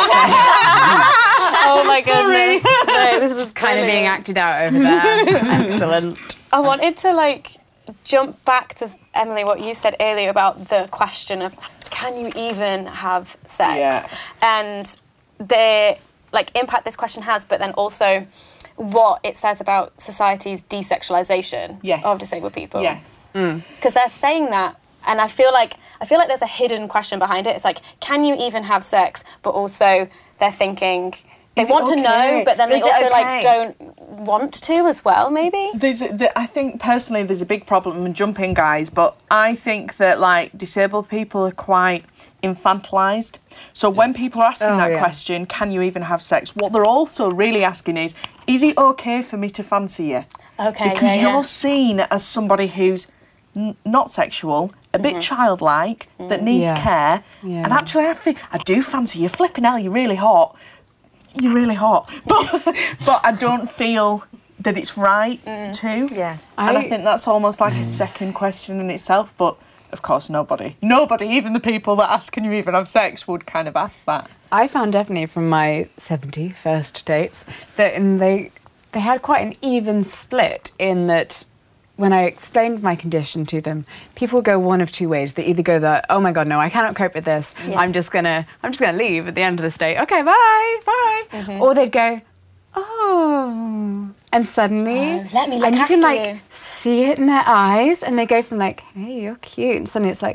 Oh my goodness. No, this is Kind of being brilliant. acted out over there. Excellent. I wanted to jump back to Emily, what you said earlier about the question of can you even have sex? Yeah. And the impact this question has, but then also what it says about society's desexualization Yes. of disabled people. Yes. Because they're saying that, and I feel like there's a hidden question behind it. It's like, can you even have sex? But also they're thinking they Is it want to know, okay? but then they Is it also okay? don't want to as well. Maybe. I think personally there's a big problem in jumping, guys, but I think that disabled people are quite infantilized. So when people are asking that question, can you even have sex? What they're also really asking is it okay for me to fancy you? Okay. Because yeah, you're seen as somebody who's not sexual, a bit childlike, that needs Yeah. care. Yeah. And actually, I do fancy you. Flipping hell, you're really hot. You're really hot. But I don't feel that it's right to. Yeah. And I think that's almost like a second question in itself. But of course, nobody, even the people that ask, can you even have sex, would kind of ask that. I found definitely from my 70 first dates that they had quite an even split in that when I explained my condition to them, people go one of two ways. They either go that, oh my God, no, I cannot cope with this. Yeah. I'm just gonna leave at the end of this date. Okay, bye. Or they'd go, oh, and suddenly, let me look and you after can you. see it in their eyes, and they go from hey, you're cute, and suddenly it's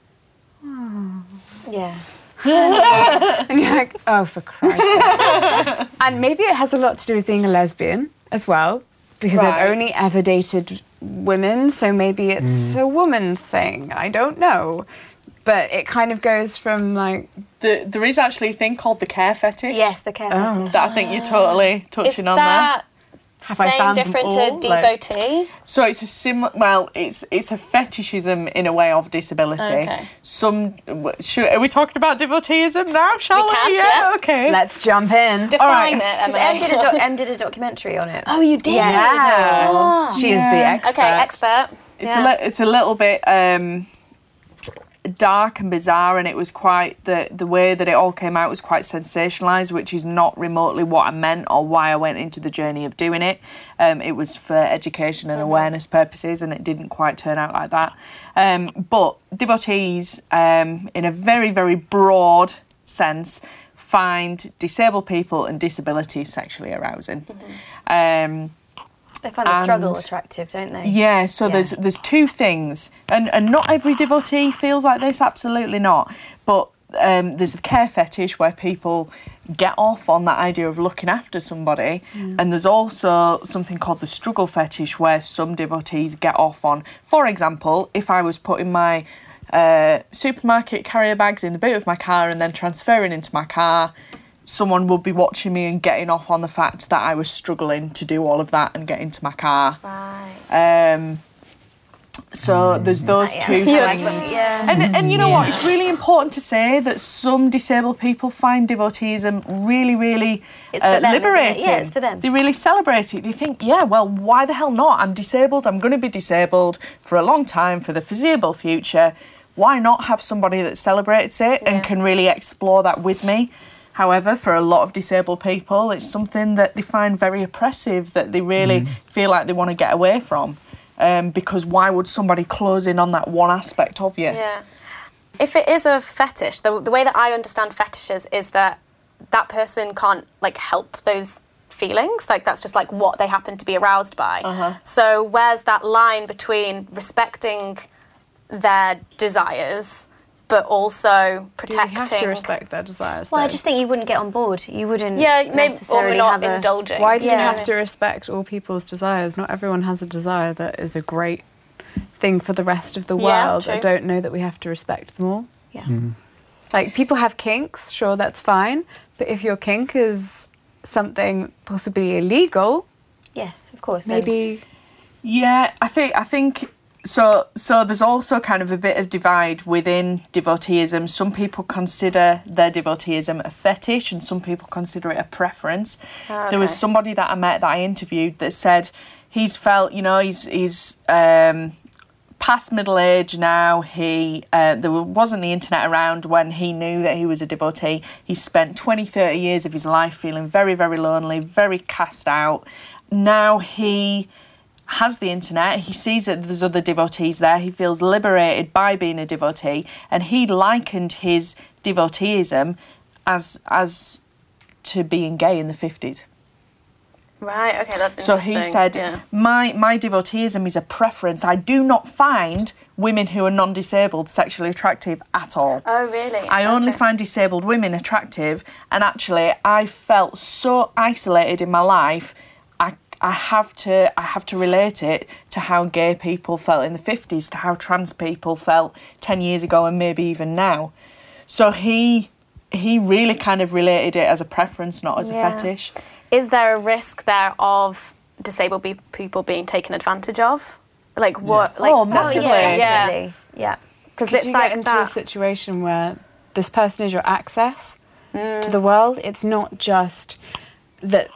Yeah. and you're like, oh, for Christ's sake. And maybe it has a lot to do with being a lesbian as well, because Right. I've only ever dated women, so maybe it's a woman thing. I don't know. But it kind of goes from There is actually a thing called the care fetish. Yes, the care fetish. That I think you're totally Is touching on there. that Have I same found them different all? to Like- devotee? So it's a it's a fetishism in a way of disability. Okay. Are we talking about devoteeism now? Shall we? can, Yeah. yeah. Okay. let's jump in. Define right. it, Em Emily. did a documentary on it. Oh, you did? Yeah. She is the expert. Okay, expert. It's a little bit dark and bizarre, and it was quite the way that it all came out was quite sensationalized, which is not remotely what I meant or why I went into the journey of doing it. It was for education and awareness purposes, and it didn't quite turn out like that. But devotees, in a very, very broad sense, find disabled people and disability sexually arousing. They find the struggle And- attractive, don't they? Yeah, so there's two things, and not every devotee feels like this, absolutely not. But there's a care fetish where people get off on that idea of looking after somebody, and there's also something called the struggle fetish where some devotees get off on. For example, if I was putting my supermarket carrier bags in the boot of my car and then transferring into my car, someone would be watching me and getting off on the fact that I was struggling to do all of that and get into my car. Right. So there's those two things. Yeah. And you know what? It's really important to say that some disabled people find devoteeism really, really It's for them, isn't it? liberating. Yeah, it's for them. They really celebrate it. They think, yeah, well, why the hell not? I'm disabled. I'm going to be disabled for a long time, for the foreseeable future. Why not have somebody that celebrates it and can really explore that with me? However, for a lot of disabled people, it's something that they find very oppressive, that they really feel like they want to get away from. Because why would somebody close in on that one aspect of you? Yeah. If it is a fetish, the way that I understand fetishes is that that person can't help those feelings. That's just what they happen to be aroused by. So where's that line between respecting their desires but also Do you protecting? have to respect their desires? Well, I though? just think you wouldn't get on board. You wouldn't Yeah, maybe, or we're necessarily not have a... indulging. Why do you Yeah. have to respect all people's desires? Not everyone has a desire that is a great thing for the rest of the Yeah, world, I true. don't know that we have to respect them all. Yeah. Like, people have kinks, sure, that's fine. But if your kink is something possibly illegal, Yes, of course. then- maybe... Yeah, I think so. So there's also kind of a bit of divide within devoteeism. Some people consider their devoteeism a fetish, and some people consider it a preference. There was somebody that I met that I interviewed that said he's felt, he's past middle age now. There wasn't the internet around when he knew that he was a devotee. He spent 20, 30 years of his life feeling very, very lonely, very cast out. Now he has the internet, he sees that there's other devotees there, he feels liberated by being a devotee, and he likened his devoteeism as to being gay in the 50s. Right, okay, that's So interesting. he said, yeah. my devoteeism is a preference. I do not find women who are non-disabled sexually attractive at all. Oh, really? I only Okay. find disabled women attractive, and actually I felt so isolated in my life. I have to relate it to how gay people felt in the 50s, to how trans people felt 10 years ago and maybe even now. So he really kind of related it as a preference, not as Yeah. a fetish. Is there a risk there of disabled people being taken advantage of? Like what? Yes. Like, Oh, Oh, massively. yeah, Yeah. definitely. Yeah. Because Because it's you like get into a that. situation where this person is your access to the world. It's not just that.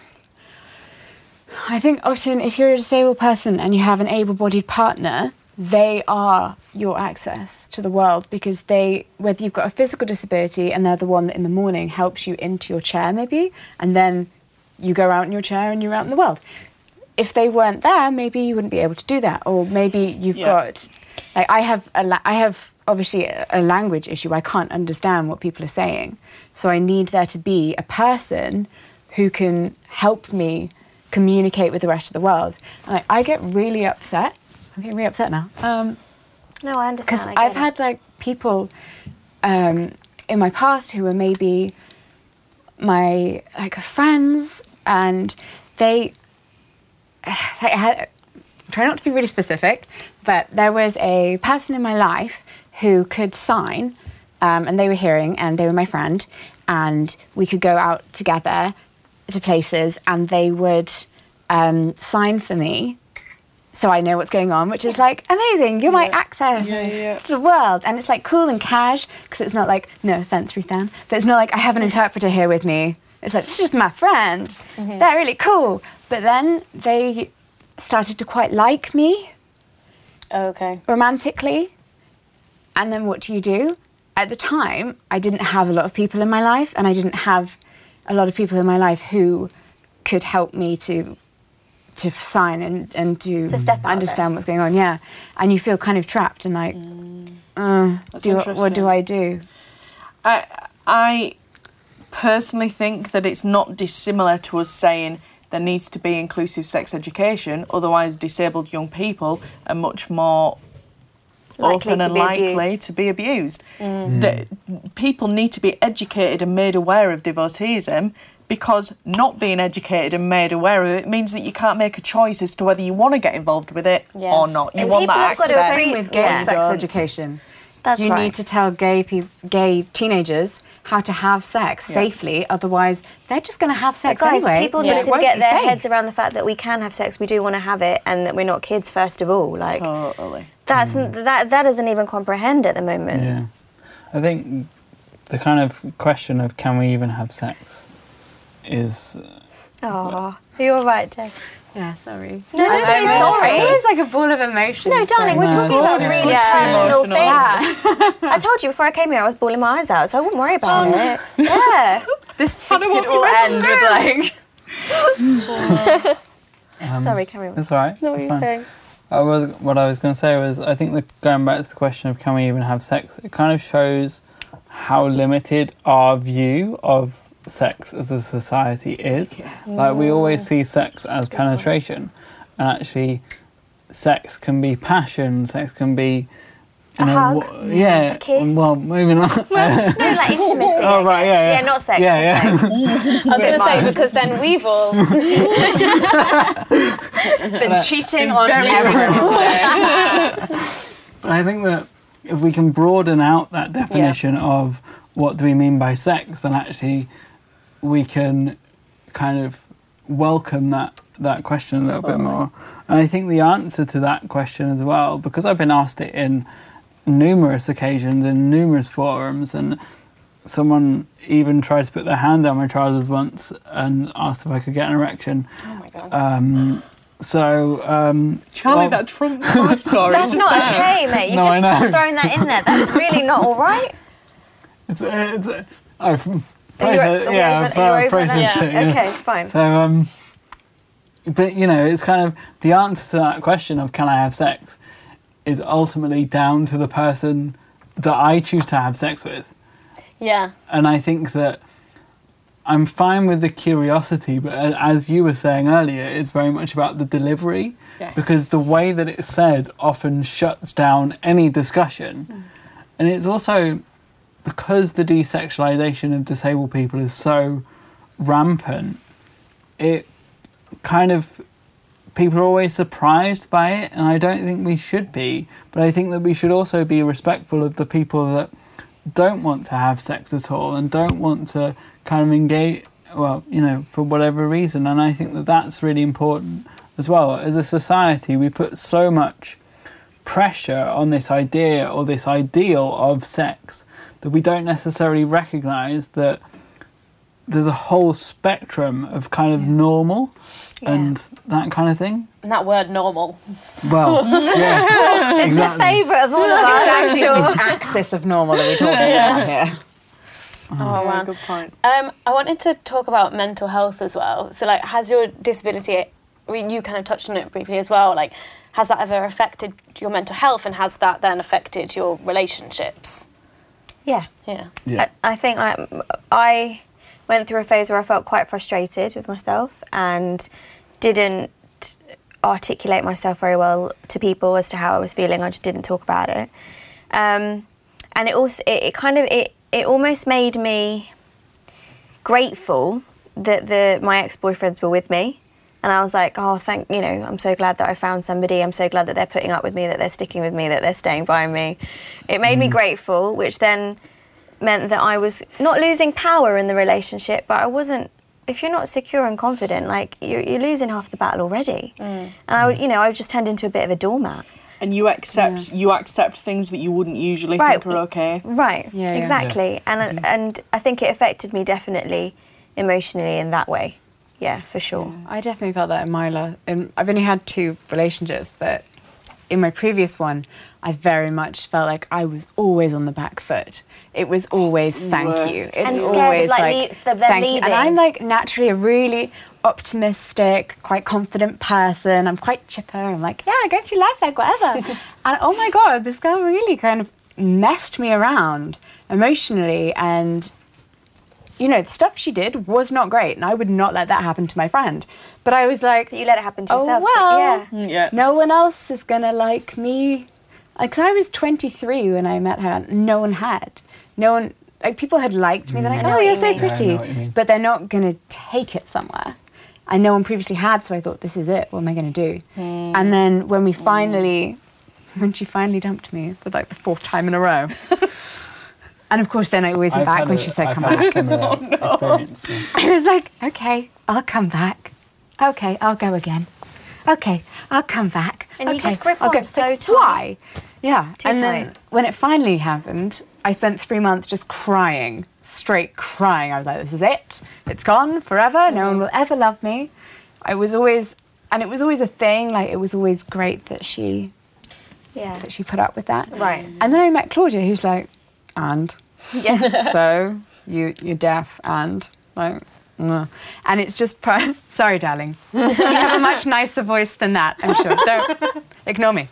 I think often if you're a disabled person and you have an able-bodied partner, they are your access to the world, because whether you've got a physical disability and they're the one that in the morning helps you into your chair maybe, and then you go out in your chair and you're out in the world. If they weren't there, maybe you wouldn't be able to do that. Or maybe you've got... Like, I have obviously a language issue. I can't understand what people are saying. So I need there to be a person who can help me communicate with the rest of the world. And I get really upset. I'm getting really upset now. No, I understand. Because I get I've it. had like people in my past who were maybe my friends, and they had, try not to be really specific, but there was a person in my life who could sign, and they were hearing, and they were my friend, and we could go out together to places, and they would sign for me, so I know what's going on, which is like amazing. You're my access to the world, and it's like cool and cash, because it's not like, no offense, Ruthann, but it's not like I have an interpreter here with me. It's like, this is just my friend. They're really cool. But then they started to quite like me Okay. romantically. And then what do? At the time, I didn't have a lot of people in my life, and I didn't have a lot of people in my life who could help me to sign and to step out of understand what's going on. Yeah, and you feel kind of trapped and like, what do I do? I personally think that it's not dissimilar to us saying there needs to be inclusive sex education, otherwise disabled young people are much more Likely open to and be likely abused. to be abused. That people need to be educated and made aware of devoteeism, because not being educated and made aware of it means that you can't make a choice as to whether you want to get involved with it or not. You And want people that have got to access. agree- Same with gay Yeah. sex Don't. education. That's you right. need to tell gay teenagers how to have sex safely, otherwise they're just going to have sex But guys, anyway. people and need it to won't get be their safe. heads around the fact that we can have sex, we do want to have it, and that we're not kids first of all. Like Totally. that doesn't even comprehend at the moment. Yeah. I think the kind of question of can we even have sex is... Oh, you're all right, Jay. Yeah, sorry. No, don't say sorry. It was like a ball of emotion. No, darling, we're No, talking it's about good. really Yeah. personal Emotional. things. I told you before I came here I was bawling my eyes out, so I wouldn't worry about it. Yeah. This could all end with like... Sorry, carry on. That's all right. No, what that's were you fine. saying? What I was going to say was, I think that going back to the question of can we even have sex, it kind of shows how limited our view of sex as a society is. Like, we always see sex as penetration, and actually sex can be passion, sex can be you know, hug? yeah. A kiss? Well, maybe not. No, like intimacy. Oh, right, yeah. Yeah, not sex. Yeah, just yeah. like- I was going to say, because then we've all... Been cheating on everyone today. But I think that if we can broaden out that definition of what do we mean by sex, then actually we can kind of welcome that question a little bit more. And I think the answer to that question as well, because I've been asked it in numerous occasions, in numerous forums, and someone even tried to put their hand down my trousers once and asked if I could get an erection. Oh my God. Charlie, well, that trumps my story. That's not okay, mate. You No, I just know. throwing that in there. That's really not all right. I've Are you processed over it. that? Okay, fine. So, but you know, it's kind of the answer to that question of can I have sex is ultimately down to the person that I choose to have sex with. Yeah. And I think that I'm fine with the curiosity, but as you were saying earlier, it's very much about the delivery. Yes. Because the way that it's said often shuts down any discussion. And it's also because the desexualization of disabled people is so rampant, it kind of, people are always surprised by it, and I don't think we should be. But I think that we should also be respectful of the people that don't want to have sex at all and don't want to kind of engage, well, you know, for whatever reason. And I think that that's really important as well. As a society, we put so much pressure on this idea or this ideal of sex that we don't necessarily recognise that there's a whole spectrum of kind of normal and that kind of thing. And that word normal. Well, yeah, It's a exactly. favourite of all of us, I'm sure. Which axis of normal are we talking about here? Oh, wow. Good point. I wanted to talk about mental health as well. So, like, has your disability, I mean, you kind of touched on it briefly as well, like, has that ever affected your mental health, and has that then affected your relationships? Yeah. Yeah. Yeah. I think I went through a phase where I felt quite frustrated with myself and didn't articulate myself very well to people as to how I was feeling. I just didn't talk about it. And it also, it almost made me grateful that my ex-boyfriends were with me. And I was like, oh, I'm so glad that I found somebody. I'm so glad that they're putting up with me, that they're sticking with me, that they're staying by me. It made me grateful, which then meant that I was not losing power in the relationship, but I wasn't, if you're not secure and confident, like, you're losing half the battle already. And I just turned into a bit of a doormat. And you accept things that you wouldn't usually think are okay. Right, Yeah, yeah. exactly. And I think it affected me definitely emotionally in that way. Yeah, for sure. I definitely felt that in my I've only had 2 relationships, but in my previous one, I very much felt like I was always on the back foot. It was always thank you. It's And scared of, always them thank you. leaving. And I'm like naturally a really optimistic, quite confident person. I'm quite chipper. I'm like, yeah, I go through life like whatever. And oh my God, this girl really kind of messed me around emotionally, and you know, the stuff she did was not great, and I would not let that happen to my friend. But I was like, But you let it happen to yourself. well, but Yeah. no one else is gonna like me. Like, 'cause I was 23 when I met her. No one had. No one, like, people had liked me. They're like, I know oh, what you're you so mean. Yeah, I pretty. know what you mean. But they're not gonna take it somewhere. And no one previously had, so I thought, this is it. What am I gonna do? And then when she finally dumped me for like the 4th time in a row. And of course, then I always went back when she said, come I've had back. a similar experience. Yeah. I was like, okay, I'll come back. Okay, I'll go again. Okay, I'll come back. And you Okay, just grip I'll on go. so But tight. Why? Yeah. Too and then tight. when it finally happened, I spent 3 months just crying, straight crying. I was like, this is it. It's gone forever. No one will ever love me. It was always a thing. Like, it was always great that she Yeah. put up with that. Right. And then I met Claudia, who's like, and Yeah. so you're deaf and like, and it's just sorry, darling. You have a much nicer voice than that, I'm sure. Don't ignore me.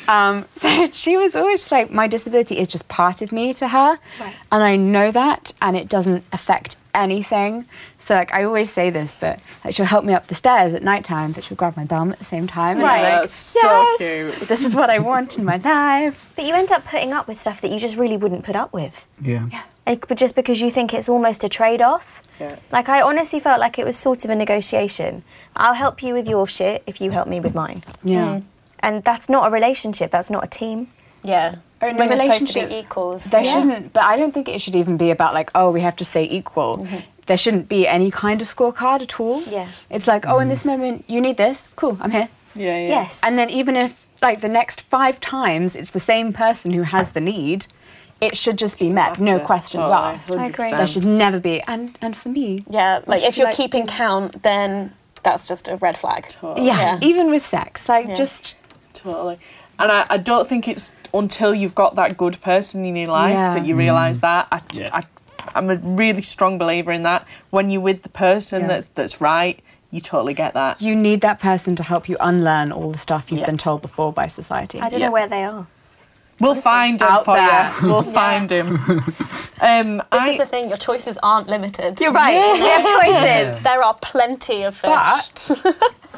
So she was always like, my disability is just part of me to her. Right. And I know that, and it doesn't affect anything. So like, I always say this, but like, she'll help me up the stairs at night time, but she'll grab my bum at the same time. And I'm Right. like, That's so "Yes, cute. this is what I want in my life." But you end up putting up with stuff that you just really wouldn't put up with. Yeah. But just because you think it's almost a trade-off. Yeah. Like, I honestly felt like it was sort of a negotiation. I'll help you with your shit if you help me with mine. Yeah. And that's not a relationship, that's not a team. Yeah. In a Women are supposed to relationship, be equals. There shouldn't, but I don't think it should even be about like, oh, we have to stay equal. There shouldn't be any kind of scorecard at all. Yeah. It's like, oh, in this moment, you need this. Cool, I'm here. Yeah, yeah. Yes. And then even if like the next 5 times it's the same person who has the need, it should just be met, no That's it. questions Totally. asked. I agree. There should never be. And for me, Yeah, like if you're like- keeping count, then that's just a red flag. Totally. yeah, even with sex, like Yeah. just Totally. And I don't think it's until you've got that good person in your life Yeah. that you realise that. Yes. I'm a really strong believer in that. When you're with the person Yeah. that's right, you totally get that. you need that person to help you unlearn all the stuff you've Yeah. been told before by society. I don't Yeah. know where they are. We'll find him Out for there. you. We'll find him. This is the thing, your choices aren't limited. You're right, we have choices. There are plenty of fish. But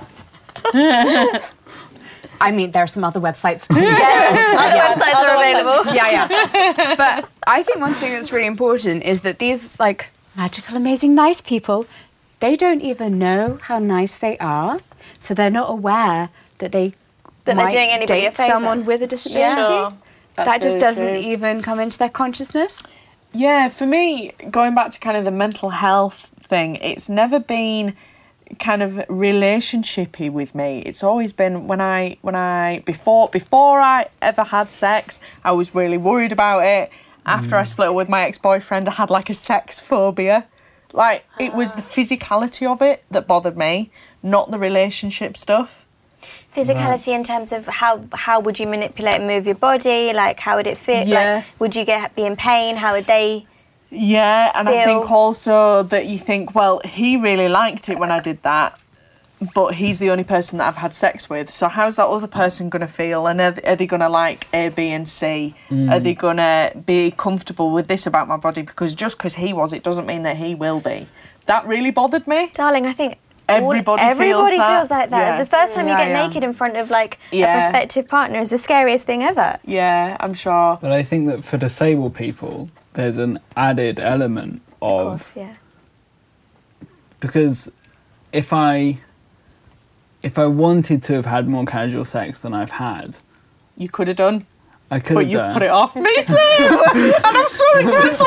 I mean, there are some other websites too. Other websites are available. yeah. But I think one thing that's really important is that these like magical, amazing, nice people, they don't even know how nice they are, so they're not aware that they That they're might doing anybody date a favour. someone with a disability. Yeah. Sure. That just very doesn't true. even come into their consciousness. Yeah, for me, going back to kind of the mental health thing, it's never been kind of relationshipy with me. It's always been when I before I ever had sex, I was really worried about it. After I split up with my ex-boyfriend, I had like a sex phobia. Like, it was the physicality of it that bothered me, not the relationship stuff. Physicality in terms of how would you manipulate and move your body? Like, how would it fit? Yeah. Like, would you be in pain? How would they... Yeah, and I Feel- think also that you think, well, he really liked it when I did that, but he's the only person that I've had sex with. So how's that other person going to feel? And are they going to like A, B and C? Are they going to be comfortable with this about my body? Because just because he was, it doesn't mean that he will be. That really bothered me. Darling, I think... Everybody everybody feels that. feels like that. Yeah. The first time you Yeah, get yeah. naked in front of like Yeah. a prospective partner is the scariest thing ever. Yeah, I'm sure. But I think that for disabled people, there's an added element Of of course, yeah. because if I wanted to have had more casual sex than I've had, You could have done, I could but have you've done. put it off. Me too! And I'm so regretful.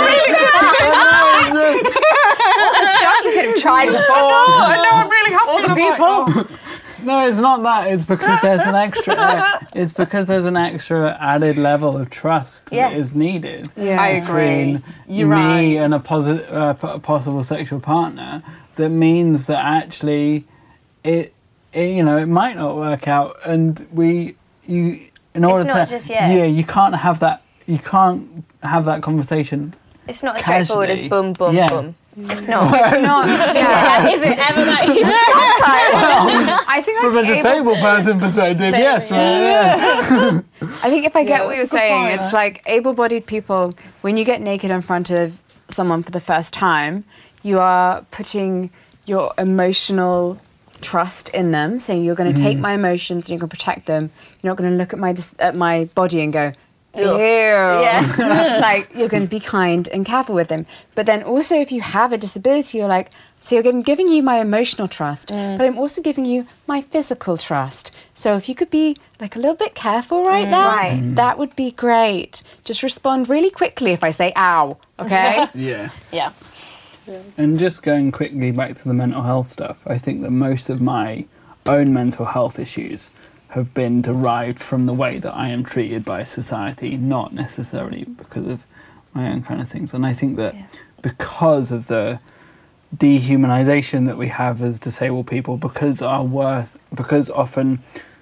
You could have tried before. I know, I'm really happy. Other people. No, it's not that. It's because there's an extra. It's because there's an extra added level of trust Yes. that is needed. Yeah. I agree. Between You're me right. and a possible sexual partner, that means that actually, it it might not work out, and in order not to just yet. you can't have that. You can't have that conversation. It's not as straightforward as Casually. boom, boom, Yeah. boom. It's not. Is it ever that easy? I think From a disabled person perspective, yes. Yeah. I think if I get what that's you're a good saying, point. it's like able-bodied people, when you get naked in front of someone for the first time, you are putting your emotional trust in them, saying you're going to take my emotions and you're going to protect them. You're not going to look at my body and go, ew. Yeah. Like, you're going to be kind and careful with them. But then also, if you have a disability, you're like, so I'm giving you my emotional trust, but I'm also giving you my physical trust. So if you could be like a little bit careful right now, Right. that would be great. Just respond really quickly if I say ow, okay? Yeah. Yeah. And just going quickly back to the mental health stuff, I think that most of my own mental health issues have been derived from the way that I am treated by society, not necessarily because of my own kind of things. And I think that because of the dehumanization that we have as disabled people, because often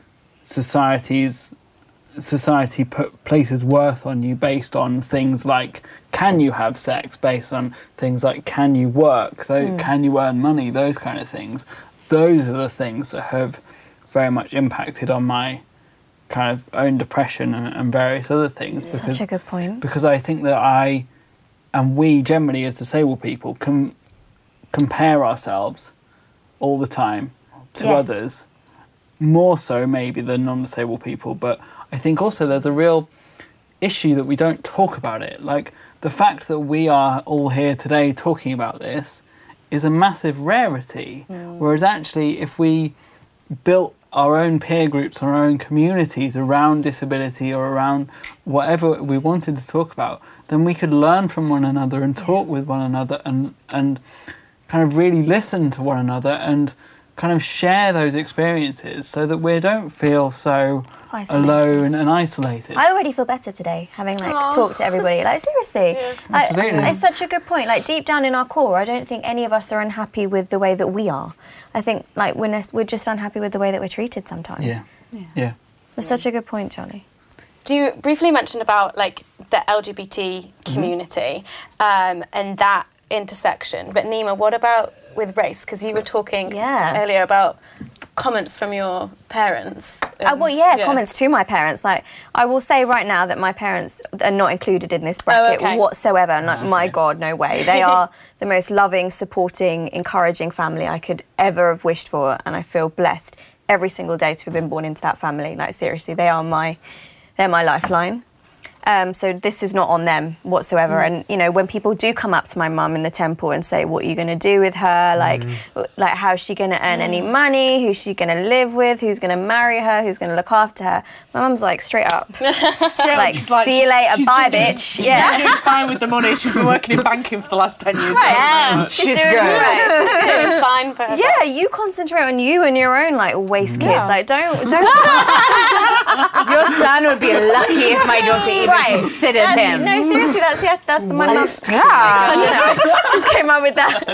society places worth on you based on things like, can you have sex, based on things like, can you work, can you earn money, those kind of things. Those are the things that have very much impacted on my kind of own depression and various other things. Such a good point. Because I think that we generally as disabled people can compare ourselves all the time to others, more so maybe than non-disabled people. But I think also there's a real issue that we don't talk about it. Like, the fact that we are all here today talking about this is a massive rarity, whereas actually if we built our own peer groups, our own communities around disability or around whatever we wanted to talk about, then we could learn from one another and talk with one another and kind of really listen to one another and kind of share those experiences so that we don't feel so alone and isolated. I already feel better today, having talked to everybody. Like, seriously, Absolutely. It's such a good point. Like, deep down in our core, I don't think any of us are unhappy with the way that we are. I think like we're just unhappy with the way that we're treated sometimes. Yeah. That's such a good point, Charlie. You briefly mentioned about like the LGBT community and that intersection, but Nima, what about with race? Because you were talking earlier about comments from your parents. Comments to my parents. Like, I will say right now that my parents are not included in this bracket whatsoever. And like, my God, no way. They are the most loving, supporting, encouraging family I could ever have wished for, and I feel blessed every single day to have been born into that family. Like, seriously, they're my lifeline. So this is not on them whatsoever. And, you know, when people do come up to my mum in the temple and say, what are you going to do with her? Like how's she going to earn any money? Who's she going to live with? Who's going to marry her? Who's going to look after her? My mum's like, straight up. See you later, bye, bitch. She's doing fine with the money. She's been working in banking for the last 10 years. She's doing great. She's doing fine for herself. Yeah, you concentrate on you and your own, like, waste kids. Like, don't. Your son would be lucky if my daughter even considered him. No, seriously, that's the my mum. Yeah. I don't know. Just came up with that.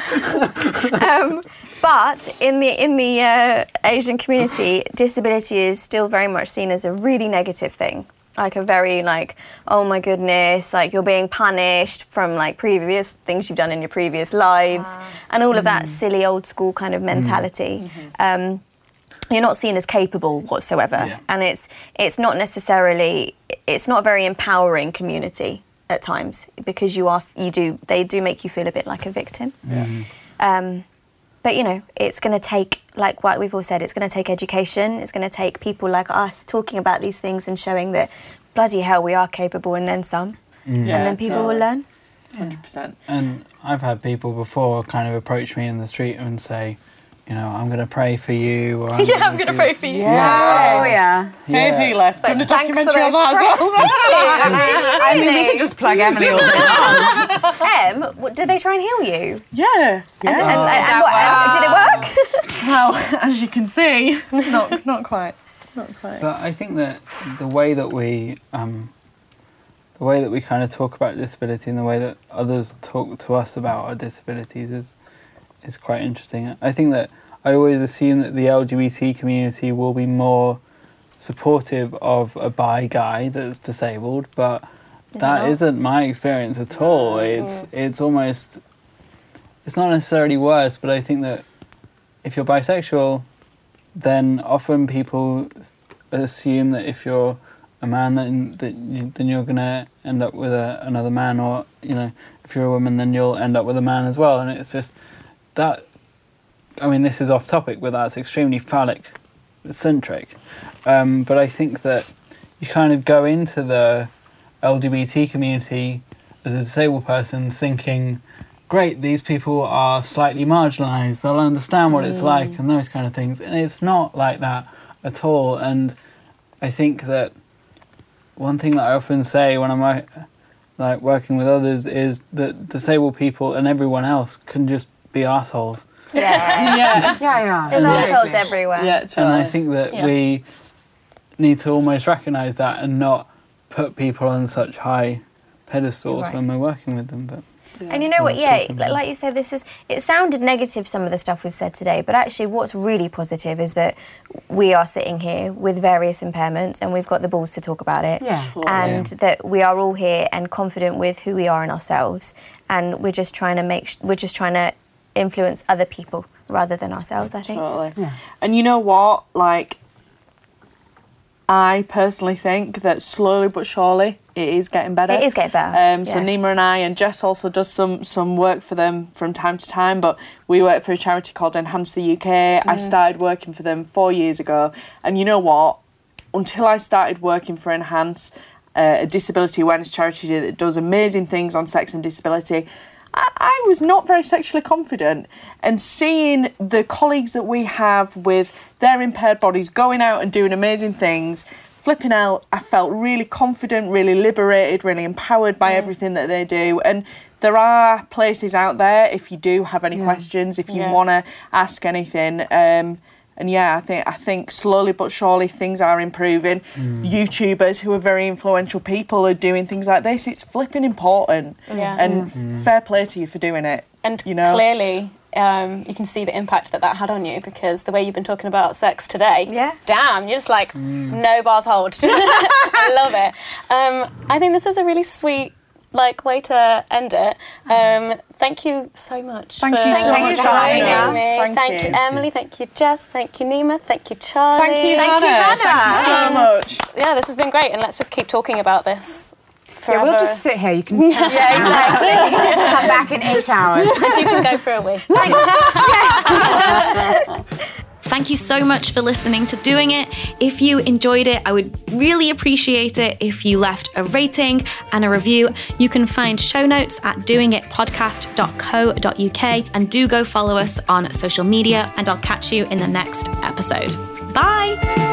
But in the Asian community, disability is still very much seen as a really negative thing. Like a very oh my goodness, like you're being punished from like previous things you've done in your previous lives, and all of that silly old school kind of mentality. You're not seen as capable whatsoever, and it's not necessarily, it's not a very empowering community at times, because they do make you feel a bit like a victim. But you know, it's going to take, like what we've all said, it's going to take education. It's going to take people like us talking about these things and showing that bloody hell we are capable, and then some, and then people will learn. 100%. And I've had people before kind of approach me in the street and say, you know, I'm going to pray for you. Or I'm going to pray for you. Yeah. Oh, yeah. Fair healer. Done a documentary on that as well. I mean, we could just plug Emily all day long. Did they try and heal you? Yeah. And did it work? Well, as you can see, not quite. But I think that the way that we kind of talk about disability and the way that others talk to us about our disabilities is quite interesting. I think that I always assume that the LGBT community will be more supportive of a bi guy that's disabled, but that isn't my experience at all. It's almost, it's not necessarily worse, but I think that if you're bisexual, then often people assume that if you're a man, then you're going to end up with another man, or, you know, if you're a woman, then you'll end up with a man as well. And it's just that, I mean, this is off topic, but that's extremely phallic-centric. But I think that you kind of go into the LGBT community as a disabled person thinking, great, these people are slightly marginalised, they'll understand what it's like and those kind of things. And it's not like that at all. And I think that one thing that I often say when I'm working with others is that disabled people and everyone else can just be assholes. Yeah. There's assholes everywhere. Yeah, totally. And I think that we need to almost recognise that and not put people on such high pedestals when we're working with them. But and you know what, like you said, it sounded negative, some of the stuff we've said today, but actually what's really positive is that we are sitting here with various impairments and we've got the balls to talk about it. And that we are all here and confident with who we are in ourselves, and we're just trying to influence other people rather than ourselves, I think. Totally. And you know what, like, I personally think that slowly but surely it is getting better. It is getting better. So Nima and I, and Jess also does some work for them from time to time, but we work for a charity called Enhance the UK. I started working for them 4 years ago, and you know what? Until I started working for Enhance, a disability awareness charity that does amazing things on sex and disability, I was not very sexually confident, and seeing the colleagues that we have with their impaired bodies going out and doing amazing things, flipping out, I felt really confident, really liberated, really empowered by everything that they do. And there are places out there if you do have any questions, if you want to ask anything. And yeah, I think slowly but surely things are improving. YouTubers who are very influential people are doing things like this. It's flipping important. Yeah. And fair play to you for doing it. And you know? clearly, you can see the impact that had on you, because the way you've been talking about sex today, damn, you're just like, no bars hold. I love it. I think this is a really sweet way to end it. Thank you so much. Thank you so much for having us. Thank you, Emily. Thank you, Jess. Thank you, Nima. Thank you, Charlie. Thank you, Hannah. Thank you so much. Yeah, this has been great, and let's just keep talking about this forever. Yeah, we'll just sit here. You can exactly. come back in 8 hours. And you can go for a wee. Thank you so much for listening to Doing It. If you enjoyed it, I would really appreciate it if you left a rating and a review. You can find show notes at doingitpodcast.co.uk, and do go follow us on social media, and I'll catch you in the next episode. Bye!